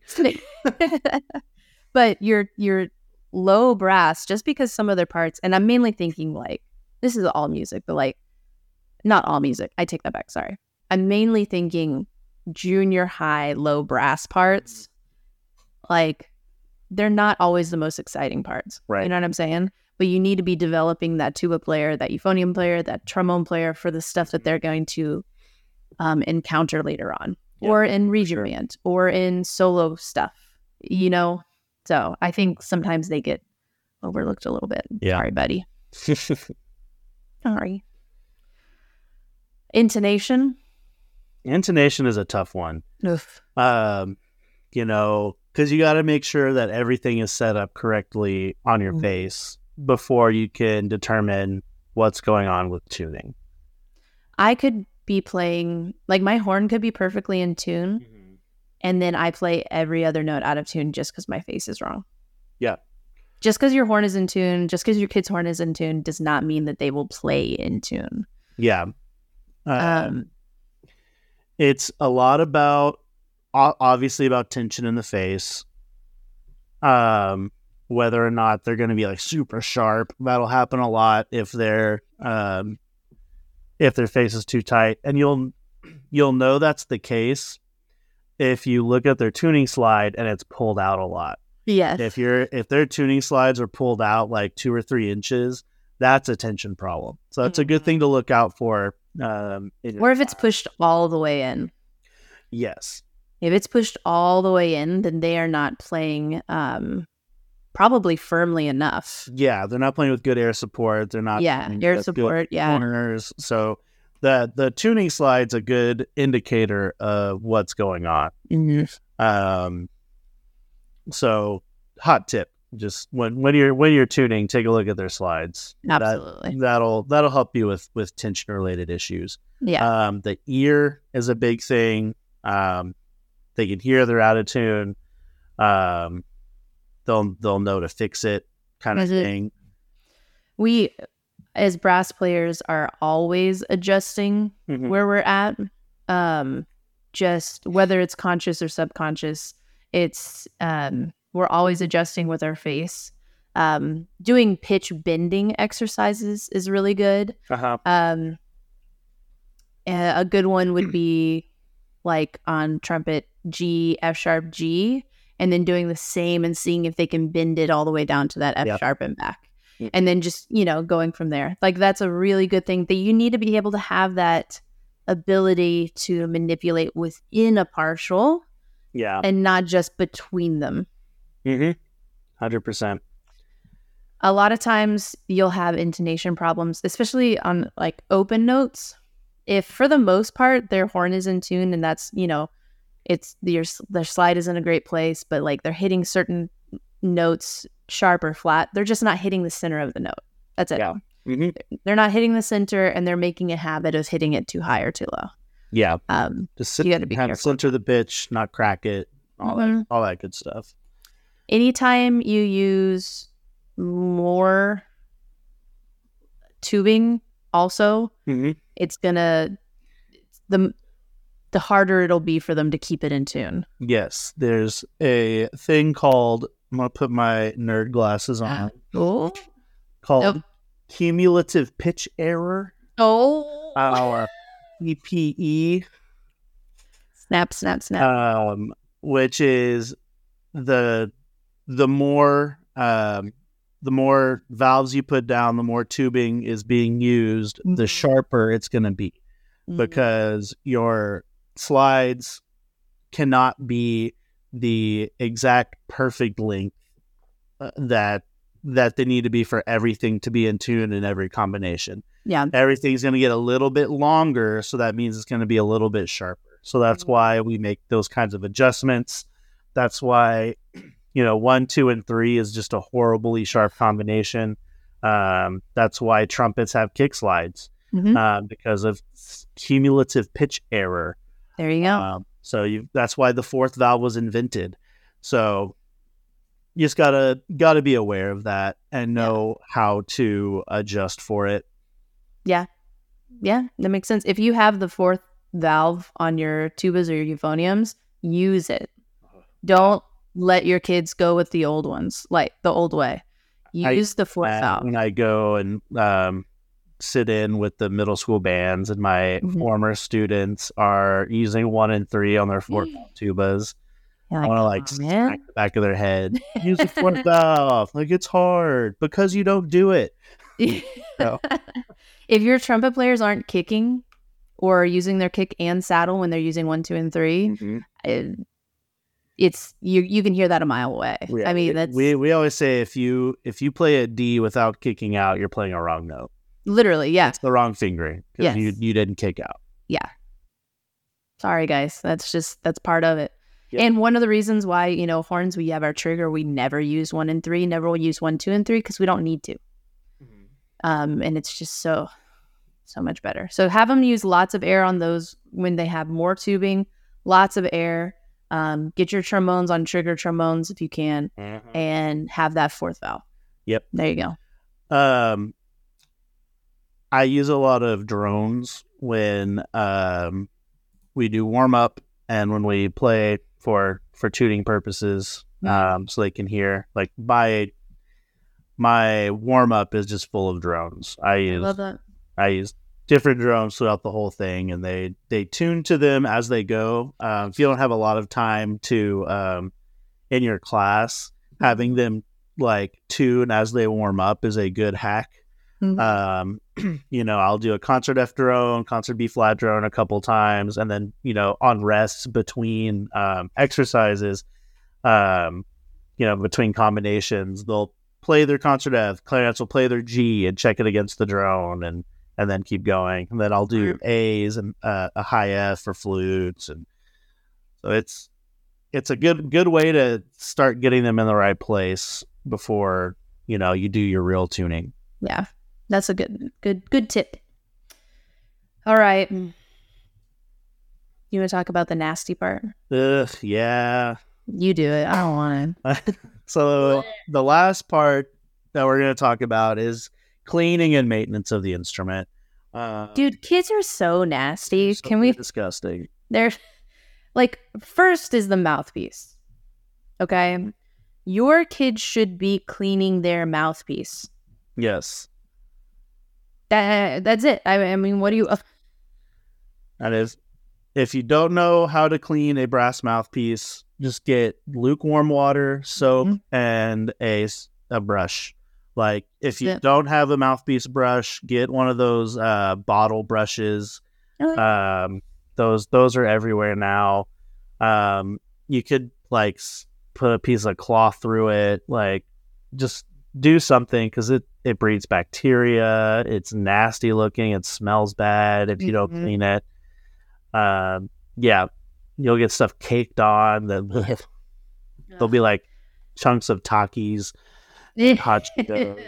But your your low brass, just because some of their parts, and I'm mainly thinking like, this is all music, but like, not all music. I take that back. Sorry. I'm mainly thinking junior high low brass parts. Like, they're not always the most exciting parts. Right. You know what I'm saying? But you need to be developing that tuba player, that euphonium player, that trombone player for the stuff that they're going to Um, encounter later on, yeah, or in region sure. band, or in solo stuff, you know. So I think sometimes they get overlooked a little bit. Yeah. Sorry, buddy. Sorry. Intonation. Intonation is a tough one. Oof. Um, you know, because you got to make sure that everything is set up correctly on your mm. face before you can determine what's going on with tuning. I could be playing, like my horn could be perfectly in tune, mm-hmm. and then I play every other note out of tune just because my face is wrong. Yeah. Just because your horn is in tune, just because your kid's horn is in tune does not mean that they will play in tune. Yeah. Uh, um, it's a lot about, obviously about tension in the face. Um, whether or not they're going to be like super sharp. That'll happen a lot if they're, um, if their face is too tight, and you'll you'll know that's the case if you look at their tuning slide and it's pulled out a lot. Yes. If you're if their tuning slides are pulled out like two or three inches, that's a tension problem. So that's mm-hmm. a good thing to look out for. Um, or if it's pushed all the way in. Yes. If it's pushed all the way in, then they are not playing um, probably firmly enough. Yeah, they're not playing with good air support. They're not yeah air support. Yeah, corners. So the the tuning slide's a good indicator of what's going on. Mm-hmm. Um, so hot tip: just when when you're when you're tuning, take a look at their slides. Absolutely. That, that'll that'll help you with with tension related issues. Yeah. Um, the ear is a big thing. Um, they can hear they're out of tune. Um, they'll they'll know to fix it, kind of Mhm. thing. We, as brass players, are always adjusting Mhm. where we're at. Um, just whether it's conscious or subconscious, it's um, we're always adjusting with our face. Um, doing pitch bending exercises is really good. Uh-huh. Um, a a good one would be like on trumpet G, F sharp, G, and then doing the same and seeing if they can bend it all the way down to that F Yep. sharp and back. Mm. And then just, you know, going from there. Like that's a really good thing that you need to be able to have that ability to manipulate within a partial Yeah. and not just between them. Mm-hmm. one hundred percent. A lot of times you'll have intonation problems, especially on like open notes. If for the most part their horn is in tune and that's, you know, it's your their slide is in a great place, but like they're hitting certain notes sharp or flat, they're just not hitting the center of the note. That's it. Yeah. Mm-hmm. They're not hitting the center and they're making a habit of hitting it too high or too low. Yeah. Um, Just sit You gotta be have careful. center the pitch, not crack it, all that Mhm. all that good stuff. anytime you use more tubing also, Mm-hmm. it's gonna the the harder it'll be for them to keep it in tune. Yes, there's a thing called, I'm gonna put my nerd glasses on, Oh, called Nope. cumulative pitch error, oh, or C P E, snap, snap, snap. um, which is the the more um, the more valves you put down, the more tubing is being used, the Mhm. sharper it's going to be, because your slides cannot be the exact perfect length uh, that that they need to be for everything to be in tune in every combination. yeah, Everything's going to get a little bit longer, so that means it's going to be a little bit sharper. So that's Mhm. why we make those kinds of adjustments. That's why, you know, one, two, and three is just a horribly sharp combination. Um, that's why trumpets have kick slides, Mhm. uh, because of s- cumulative pitch error. There you go. Um, so you, that's why the fourth valve was invented. So you just gotta gotta be aware of that and know how to adjust for it. Yeah, that makes sense. If you have the fourth valve on your tubas or your euphoniums, use it. Don't let your kids go with the old ones, like the old way. I- Use the fourth And valve. when I go and um, sit in with the middle school bands, and my Mhm. former students are using one and three on their fourth valve tubas, You're I want to "Come like on, man." smack the back of their head. Use the fourth valve. Like, it's hard because you don't do it. No. If your trumpet players aren't kicking or using their kick and saddle when they're using one, two, and three, it, it's you. You can hear that a mile away. Yeah, I mean, we- that's we we always say if you if you play a D without kicking out, you're playing a wrong note. literally, yeah, It's the wrong fingering because Yes. you you didn't kick out. yeah. Sorry, guys. That's just that's part of it. Yep. And one of the reasons why, you know, horns, we have our trigger, we never use one and three, never will use one, two, and three because we don't need to. Um, and it's just so, so much better. So have them use lots of air on those when they have more tubing, lots of air. Um, get your trombones on trigger trombones if you can, and have that fourth valve. Yep. There you go. Um, I use a lot of drones when um we do warm up and when we play for for tuning purposes, Mhm. um, so they can hear. Like my my warm up is just full of drones. I I use love that. I use different drones throughout the whole thing, and they they tune to them as they go. Um, if you don't have a lot of time to um, in your class, having them like tune as they warm up is a good hack. Mhm. Um, you know, I'll do a concert F drone, concert B flat drone a couple times, and then, you know, on rests between um, exercises, um, you know, between combinations, they'll play their concert F, clarinets will play their G and check it against the drone, and and then keep going. And then I'll do A's and uh, a high F for flutes, and so it's it's a good good way to start getting them in the right place before, you know, you do your real tuning. Yeah, that's a good, good, good tip. All right. You want to talk about the nasty part? Ugh, yeah. You do it. I don't want to. So the last part that we're going to talk about is cleaning and maintenance of the instrument. Uh, Dude, kids are so nasty. so Can we? Disgusting. They're like, first is the mouthpiece. Okay, your kid should be cleaning their mouthpiece. Yes. That that's it. I, I mean, what do you? Uh, that is, if you don't know how to clean a brass mouthpiece, just get lukewarm water, soap, mm-hmm. and a a brush. Like, if you yeah. don't have a mouthpiece brush, get one of those uh, bottle brushes. Oh, yeah. Um, those those are everywhere now. Um, you could like put a piece of cloth through it. Like, just do something, because it it breeds bacteria. It's nasty looking. It smells bad if you mm-hmm. don't clean it. Um, yeah, you'll get stuff caked on. That there'll be like chunks of Takis. Hot Cheetos.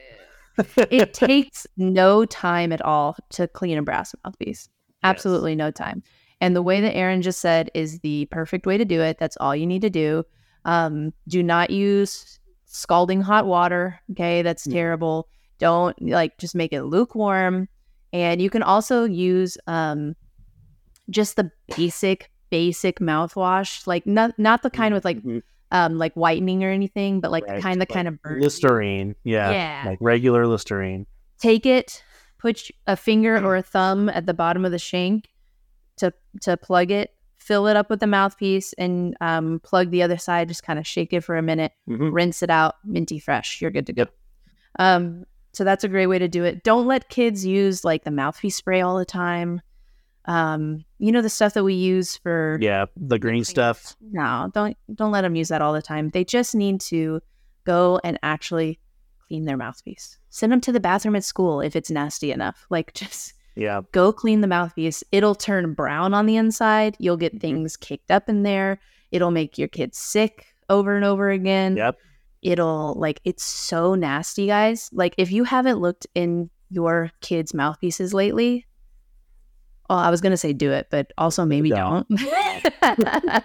It takes no time at all to clean a brass mouthpiece. Absolutely yes. no time. And the way that Aaron just said is the perfect way to do it. That's all you need to do. Um, do not use scalding hot water. Okay, that's mm-hmm. terrible. Don't like just make it lukewarm. And you can also use um, just the basic, basic mouthwash, like not not the kind with like. Mm-hmm. Um, like whitening or anything, but like right. the kind that like kind of burns. Listerine, yeah, yeah, like regular Listerine. Take it, put a finger or a thumb at the bottom of the shank to to plug it. Fill it up with the mouthpiece and um, plug the other side. Just kind of shake it for a minute, mm-hmm. rinse it out, minty fresh. You're good to go. Yep. Um, so that's a great way to do it. Don't let kids use like the mouthpiece spray all the time. Um, you know, the stuff that we use for yeah, the green stuff. No, don't don't let them use that all the time. They just need to go and actually clean their mouthpiece. Send them to the bathroom at school if it's nasty enough. Like, just yeah, go clean the mouthpiece. It'll turn brown on the inside. You'll get things caked up in there. It'll make your kids sick over and over again. Yep. It'll like it's so nasty, guys. Like, if you haven't looked in your kids' mouthpieces lately. Well, I was going to say do it, but also maybe don't. don't.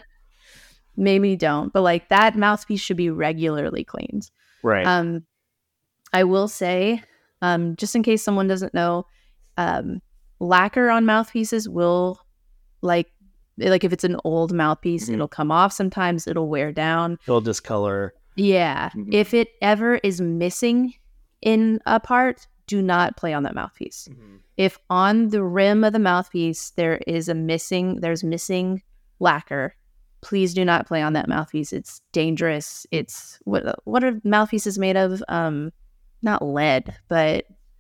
Maybe don't. But like that mouthpiece should be regularly cleaned. Right. Um, I will say, um, just in case someone doesn't know, um, lacquer on mouthpieces will like, like if it's an old mouthpiece, mm-hmm. it'll come off sometimes. It'll wear down. It'll discolor. Yeah. Mm-hmm. If it ever is missing in a part, do not play on that mouthpiece. Mm-hmm. If on the rim of the mouthpiece there is a missing, there's missing lacquer, please do not play on that mouthpiece. It's dangerous. It's what what are mouthpieces made of? Um, not lead, but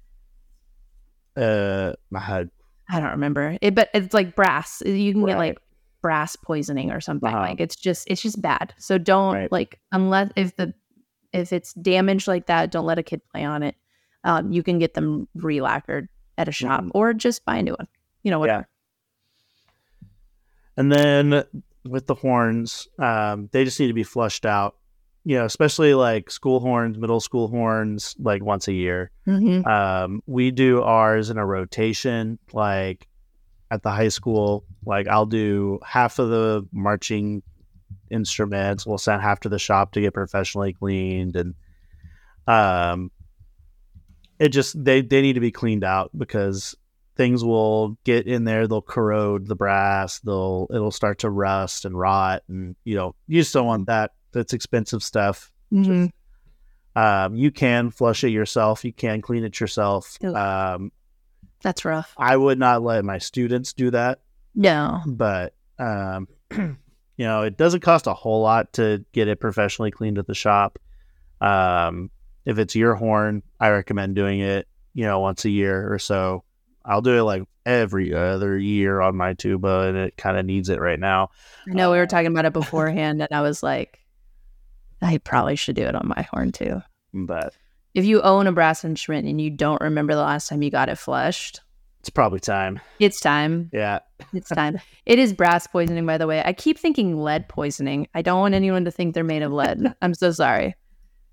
uh, my head. I don't remember it, but it's like brass. You can right. get like brass poisoning or something. Uh-huh. Like it's just it's just bad. So don't right. like unless if the if it's damaged like that, don't let a kid play on it. Um, you can get them re-lacquered at a shop mm-hmm. or just buy a new one, you know, whatever. Yeah. And then with the horns, um, they just need to be flushed out, you know, especially like school horns, middle school horns, like once a year. Mm-hmm. Um, we do ours in a rotation, like at the high school, like I'll do half of the marching instruments. We'll send half to the shop to get professionally cleaned. And, um, It just they, they need to be cleaned out because things will get in there. They'll corrode the brass. They'll it'll start to rust and rot, and you know you just don't want that. That's expensive stuff. Mm-hmm. Just, um, you can flush it yourself. You can clean it yourself. Um, That's rough. I would not let my students do that. No, but um, you know it doesn't cost a whole lot to get it professionally cleaned at the shop. Um. If it's your horn, I recommend doing it, you know, once a year or so. I'll do it like every other year on my tuba, and it kind of needs it right now. I know uh, we were talking about it beforehand, and I was like, I probably should do it on my horn too. But if you own a brass instrument and you don't remember the last time you got it flushed, it's probably time. It's time. Yeah. It's time. It is brass poisoning, by the way. I keep thinking lead poisoning. I don't want anyone to think they're made of lead. I'm so sorry.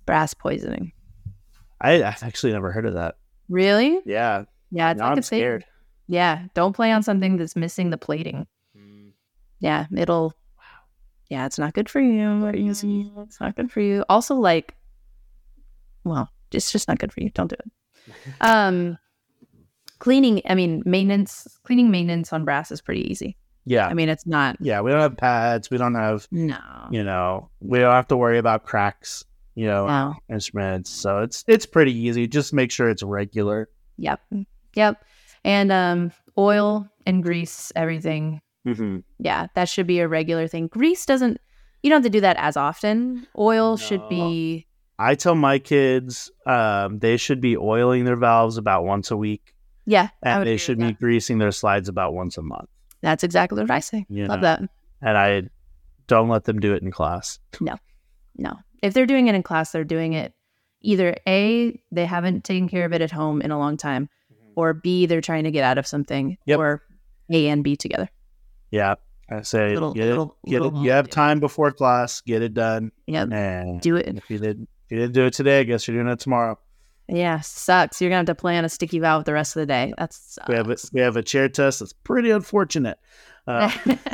brass poisoning. I, I've actually never heard of that. Really? Yeah. Yeah, it's Now like I'm a thing. scared. Yeah, don't play on something that's missing the plating. Mm. Yeah, it'll. Yeah, it's not good for you. It's not good for you. Also, like, well, it's just not good for you. Don't do it. Um, cleaning. I mean, maintenance. Cleaning maintenance on brass is pretty easy. Yeah. I mean, it's not. Yeah, we don't have pads. We don't have, No. you know, we don't have to worry about cracks, you know, No. instruments. So it's it's pretty easy. Just make sure it's regular. Yep. Yep. And um, oil and grease, everything. Mm-hmm. Yeah, that should be a regular thing. Grease doesn't. You don't have to do that as often. Oil No. should be. I tell my kids um, they should be oiling their valves about once a week. Yeah. I And would they agree should with be that. greasing their slides about once a month. That's exactly what I say. You Love know. that. And I don't let them do it in class. No. If they're doing it in class, they're doing it either A, they haven't taken care of it at home in a long time, or B, they're trying to get out of something, Yep. or A and B together. Yeah. I say Little- get little- it, get little it. You have volunteer. time before class, get it done. Yep. And Do it. if you did if you didn't do it today, I guess you're doing it tomorrow. Yeah, sucks. You're going to have to play on a sticky valve the rest of the day. That's We have a, we have a chair test. That's pretty unfortunate. Uh,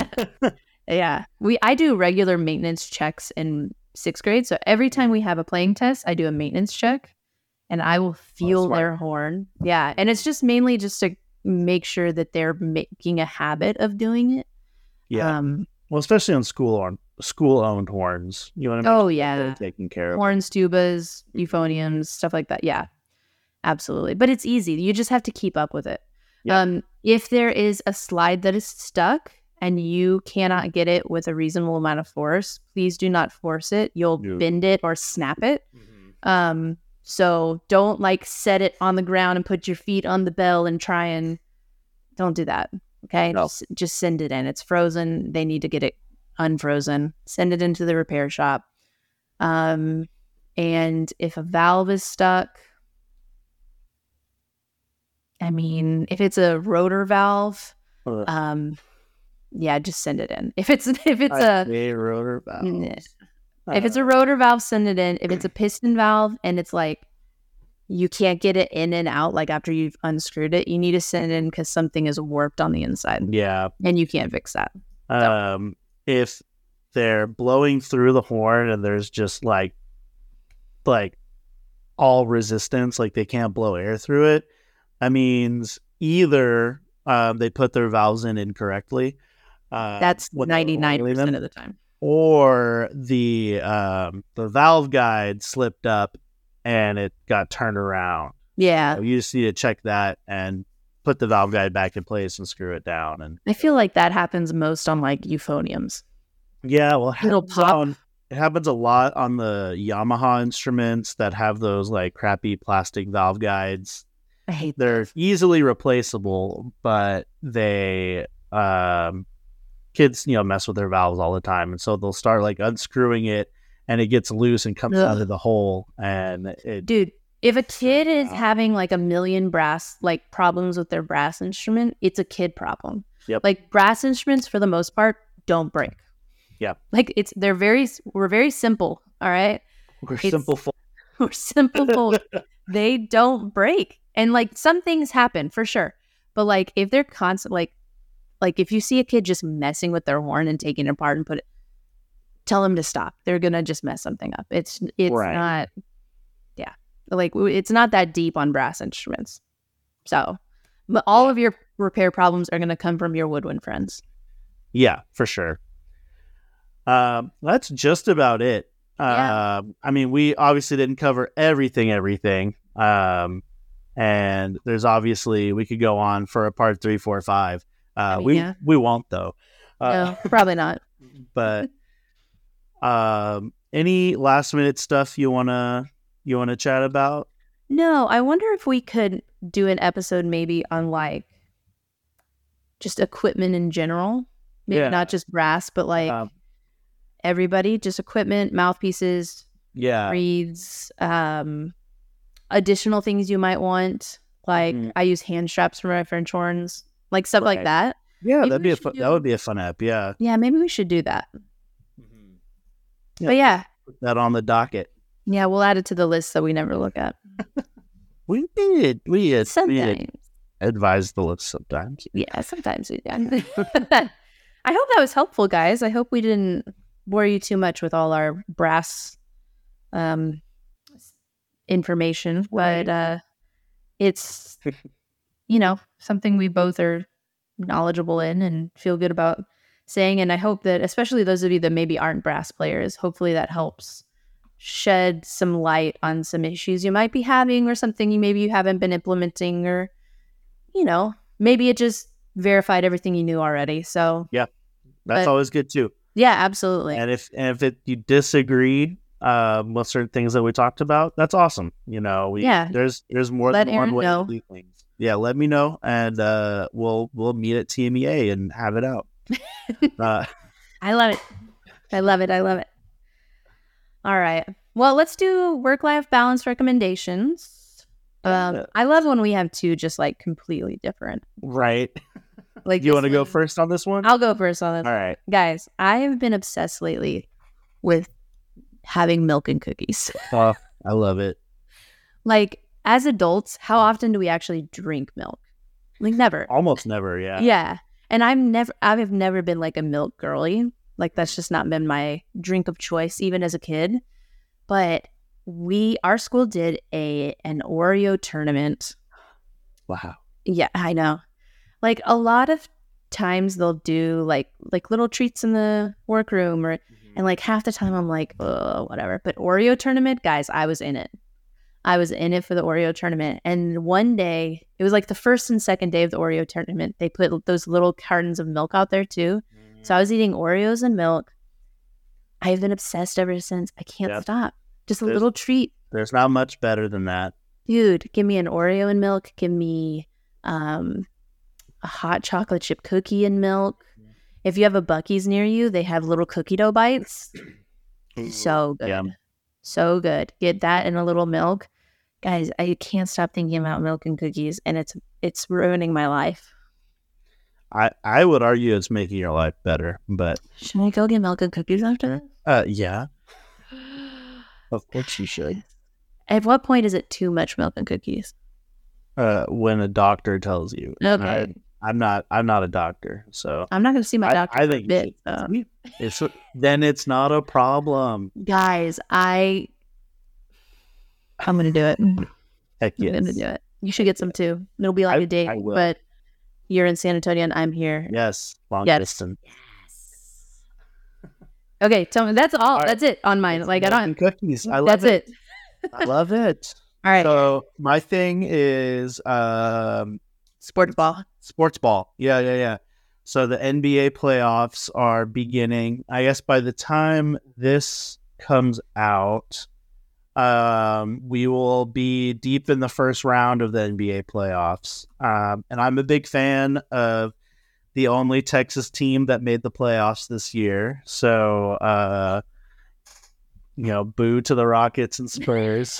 Yeah. We I do regular maintenance checks in sixth grade. So every time we have a playing test, I do a maintenance check and I will feel smart. their horn. Yeah. And it's just mainly just to make sure that they're making a habit of doing it. yeah. Um, Well, especially on school on school owned horns. You want to make oh, sure yeah. they're taken care of. Horns, tubas, euphoniums, stuff like that. Yeah, absolutely. But it's easy. You just have to keep up with it. Yeah. Um, if there is a slide that is stuck and you cannot get it with a reasonable amount of force, please do not force it. You'll Yeah. bend it or snap it. Um, so don't like set it on the ground and put your feet on the bell and try and don't do that. Okay. No. Just, just send it in. It's frozen. They need to get it unfrozen. Send it into the repair shop. Um, and if a valve is stuck, I mean, if it's a rotor valve, Ugh. um, yeah, just send it in. If it's if it's I a hate rotor valves. Nah. if it's a Uh, rotor valve, send it in. If it's a piston valve and it's like you can't get it in and out, like after you've unscrewed it, you need to send it in because something is warped on the inside yeah. and you can't fix that. Um, if they're blowing through the horn and there's just like, like all resistance, like they can't blow air through it, that means either um, they put their valves in incorrectly. Uh, That's when they're ninety-nine oiling percent them, of the time. or the um, the valve guide slipped up and it got turned around. Yeah. So you just need to check that and put the valve guide back in place and screw it down. And I feel like that happens most on like euphoniums. yeah, well, it It'll happens pop. on- it happens a lot on the Yamaha instruments that have those like crappy plastic valve guides. I hate They're easily replaceable, but they um, kids, you know, mess with their valves all the time, and so they'll start like unscrewing it, and it gets loose and comes Ugh. out of the hole, and it Dude, if a kid is Wow. having like a million brass like problems with their brass instrument, it's a kid problem. Yep. Like brass instruments for the most part don't break. Yeah. Like it's they're very we're very simple, all right? we're it's- simple. Full- We're simple. They don't break. And like some things happen for sure. But like if they're constant like like if you see a kid just messing with their horn and taking it apart and put it tell them to stop. They're going to just mess something up. It's it's Right. not yeah. Like w- it's not that deep on brass instruments. So, but all of your repair problems are going to come from your woodwind friends. Yeah, for sure. Um, that's just about it. Yeah. Um, I mean, we obviously didn't cover everything, everything. Um, and there's obviously we could go on for a part three, four, five. Uh, I mean, we yeah. we won't though. Uh, No, probably not. but um, any last minute stuff you wanna you wanna chat about? No, I wonder if we could do an episode maybe on like just equipment in general. Maybe Yeah. not just brass, but like Um, everybody, just equipment, mouthpieces, yeah, reeds, um, additional things you might want. Like Mhm. I use hand straps for my French horns, like stuff like Right. that. yeah, maybe that'd we be a should fun, do- that would be a fun app. Yeah, Yeah, maybe we should do that. Yeah. But yeah, put that on the docket. Yeah, we'll add it to the list that we never look at. We did. We had, we had Sometimes. advised the list sometimes. Yeah, sometimes we do. I hope that was helpful, guys. I hope we didn't bore you too much with all our brass um, information, but uh, it's, you know, something we both are knowledgeable in and feel good about saying. And I hope that, especially those of you that maybe aren't brass players, hopefully that helps shed some light on some issues you might be having or something you maybe you haven't been implementing, or, you know, maybe it just verified everything you knew already. So yeah, that's but, always good too. Yeah, absolutely. And if and if it, you disagree um, with certain things that we talked about, that's awesome. You know, we yeah. there's there's more let than Aaron one way know. to do things. Yeah, let me know, and uh, we'll we'll meet at T M E A and have it out. uh, I love it. I love it. I love it. All right. Well, let's do work-life balance recommendations. Um, I love when we have two just like completely different. Right. Like, you want to one, go first on this one? I'll go first on this. All right. Guys, I have been obsessed lately with having milk and cookies. Oh, I love it. Like, as adults, how often do we actually drink milk? Like, never. Almost never, yeah. Yeah. And I'm never, I've never been like a milk girly. Like, that's just not been my drink of choice, even as a kid. But we, our school did a an Oreo tournament. Wow. Yeah, I know. Like, a lot of times they'll do like like little treats in the workroom, or mm-hmm. and like half the time I'm like, oh, whatever. But Oreo tournament, guys, I was in it. I was in it for the Oreo tournament. And one day, it was like the first and second day of the Oreo tournament, they put those little cartons of milk out there too. Mm-hmm. So I was eating Oreos and milk. I've been obsessed ever since. I can't yep. stop. Just a there's, little treat. There's not much better than that. Dude, give me an Oreo and milk. Give me um, a hot chocolate chip cookie and milk. Yeah. If you have a Buc-ee's near you, they have little cookie dough bites. So good. Yeah. So good. Get that and a little milk. Guys, I can't stop thinking about milk and cookies, and it's it's ruining my life. I, I would argue it's making your life better, but... Should I go get milk and cookies after this? Uh, yeah. Of course you should. At what point is it too much milk and cookies? Uh, when a doctor tells you. Okay. I, I'm not I'm not a doctor, so... I'm not going to see my doctor I, I for think a bit. So. It's, then it's not a problem. Guys, I... I'm going to do it. Heck yes. I'm going to do it. You should get some too. It'll be like I, a date, I will. But... You're in San Antonio and I'm here. Yes. Long yes. distance. Yes. Okay, tell me. That's all. all right. That's it on mine. It's like I don't. Cookies. I love that's it. it. I love it. All right. So my thing is um, sports ball. Sports ball. Yeah, yeah, yeah. So the N B A playoffs are beginning. I guess by the time this comes out, Um, we will be deep in the first round of the N B A playoffs. Um, and I'm a big fan of the only Texas team that made the playoffs this year. So, uh, you know, boo to the Rockets and Spurs.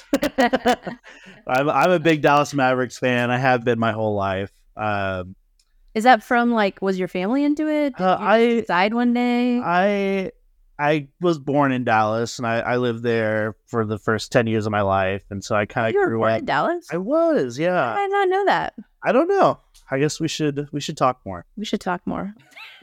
I'm, I'm a big Dallas Mavericks fan. I have been my whole life. Um, Is that from like, was your family into it? Did uh, you I decide one day? I, I was born in Dallas, and I, I lived there for the first ten years of my life, and so I kind of you were grew born up. in Dallas? I was, yeah. I did not know that. I don't know. I guess we should we should talk more. We should talk more.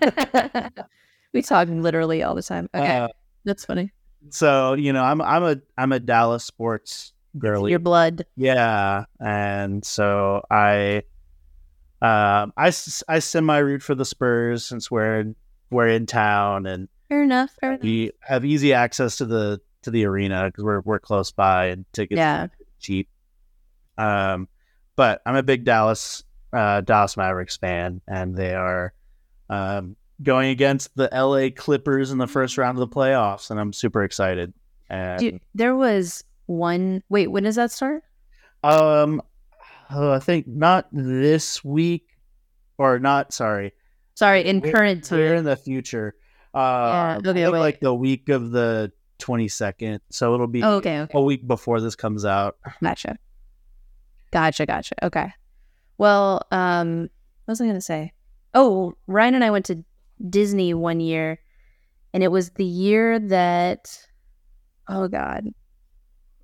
We talk literally all the time. Okay, uh, that's funny. So you know, I'm I'm a I'm a Dallas sports girly. Your blood, yeah, and so I, um, I I semi root for the Spurs since we're we're in town and. Fair enough. Fair enough. We have easy access to the to the arena because we're we're close by and tickets yeah. are cheap. Um, but I'm a big Dallas uh, Dallas Mavericks fan, and they are um, going against the L A Clippers in the first round of the playoffs, and I'm super excited. And Dude, there was one. Wait, when does that start? Um, oh, I think not this week, or not. Sorry, sorry. In we're, current time, we're in the future. Uh, yeah, okay, like the week of the twenty-second, so it'll be oh, okay, okay. a week before this comes out. Gotcha, gotcha, gotcha. Okay. Well, um, what was I gonna say? Oh, Ryan and I went to Disney one year, and it was the year that, oh God,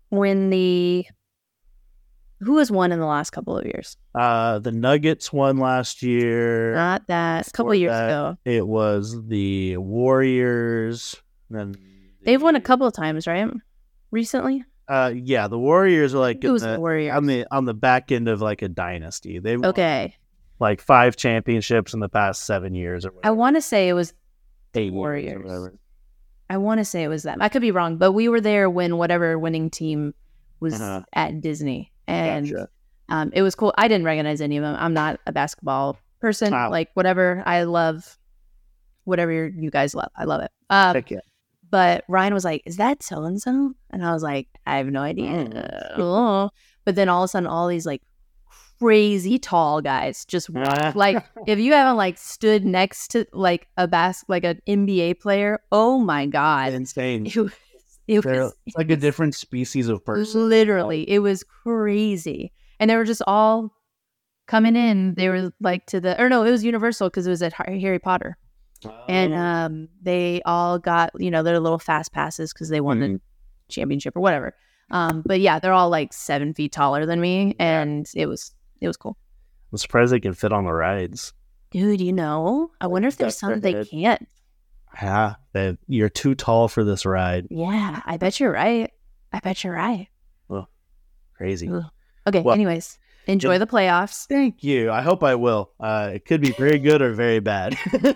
when the who has won in the last couple of years? Uh, the Nuggets won last year. Not that. A couple Before years that, ago. It was the Warriors. Then They've won a the- couple of times, right? Recently? Uh, yeah, the Warriors are like It in was the, the Warriors. on the on the back end of like a dynasty. They've won, Okay. like five championships in the past seven years or I whatever. want to say it was Eight years or Warriors. whatever. I want to say it was them. I could be wrong, but we were there when whatever winning team was Uh-huh. at Disney. And Gotcha. um, it was cool. I didn't recognize any of them. I'm not a basketball person. Wow. Like, whatever. I love whatever you guys love. I love it. Um, Heck yeah. But Ryan was like, "Is that so and so?" And I was like, "I have no idea." Oh. But then all of a sudden, all these like crazy tall guys just like if you haven't like stood next to like a bas like an N B A player, oh my god, Insane. it was, it They're- was it's like a different species of person. literally it was crazy, and they were just all coming in. They were like to the or no, it was Universal because it was at Har- Harry Potter. And um, they all got, you know, their little fast passes because they won Mhm. the championship or whatever. Um, but yeah, they're all like seven feet taller than me, and it was it was cool. I'm surprised they can fit on the rides. Dude, you know, I wonder if there's Duck their some they head. can't. Yeah, they, you're too tall for this ride. Yeah, I bet you're right. I bet you're right. Crazy. Ugh. Okay, Well, anyways, enjoy yeah. the playoffs. Thank you. I hope I will. Uh, it could be very good or very bad.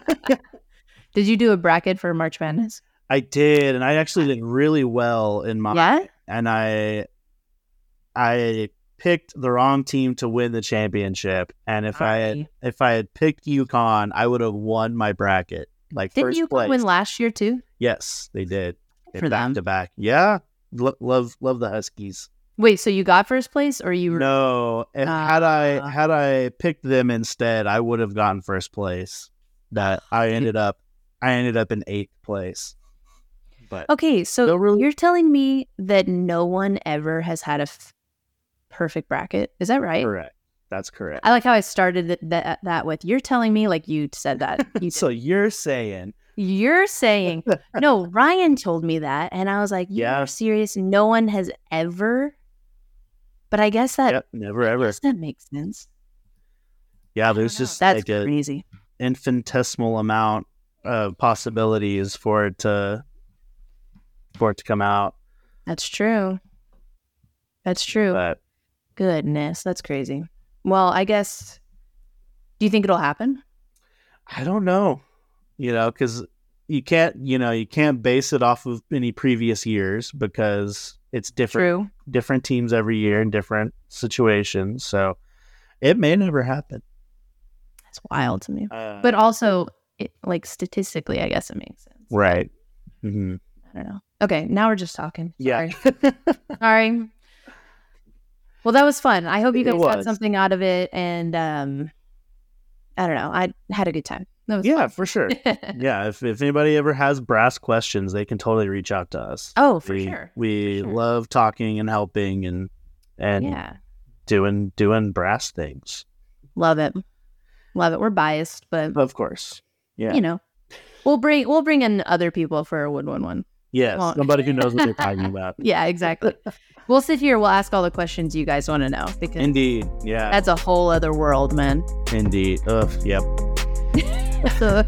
Did you do a bracket for March Madness? I did, and I actually did really well in my. Yeah? And I, I picked the wrong team to win the championship. And if I had, Aye. if I had picked UConn, I would have won my bracket. Like Didn't first you place. win last year too? Yes, they did. For back them. to back. Yeah, Lo- love love the Huskies. Wait, so you got first place or you were No, and had Uh, I had I picked them instead, I would have gotten first place. That I ended up, I ended up in eighth place. But Okay, so No, really- you're telling me that no one ever has had a f- perfect bracket. Is that right? correct, that's correct. I like how I started th- that that with you're telling me like you said that. You So you're saying, You're saying no, Ryan told me that and I was like, "You're Yeah. serious? No one has ever." But I guess that yep, never I ever. guess that makes sense. Yeah, there's I don't know. just That's like a crazy. infinitesimal amount of possibilities for it to for it to come out. That's true. That's true. But Goodness, that's crazy. Well, I guess do you think it'll happen? I don't know, you know, because you can't, you know, you can't base it off of any previous years because it's different, True. different teams every year in different situations. So it may never happen. That's wild to me. Uh, But also, it, like statistically, I guess it makes sense. right. hmm I don't know. Okay, now we're just talking. Yeah. Sorry. Sorry. Well, that was fun. I hope you It guys got was. something out of it, and um, I don't know. I had a good time. That was yeah, for sure. fun. Yeah. If, if anybody ever has brass questions, they can totally reach out to us. Oh, for we, sure. We For sure. love talking and helping and, and Yeah, doing, doing brass things. love it. Love it. We're biased, but Of course. Yeah. you know, we'll bring we'll bring in other people for a wood one one. Yes. well- Somebody who knows what they're talking about. Yeah, exactly. We'll sit here. We'll ask all the questions you guys want to know because Indeed. Yeah. that's a whole other world, man. Indeed. Ugh, yep. So,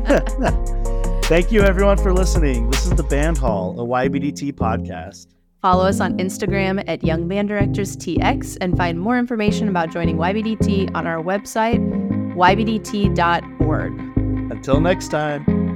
Thank you, everyone, for listening. This is the Band Hall, a Y B D T podcast. follow us on Instagram at Young Band Directors T X and find more information about joining Y B D T on our website, y b d t dot org. Until next time.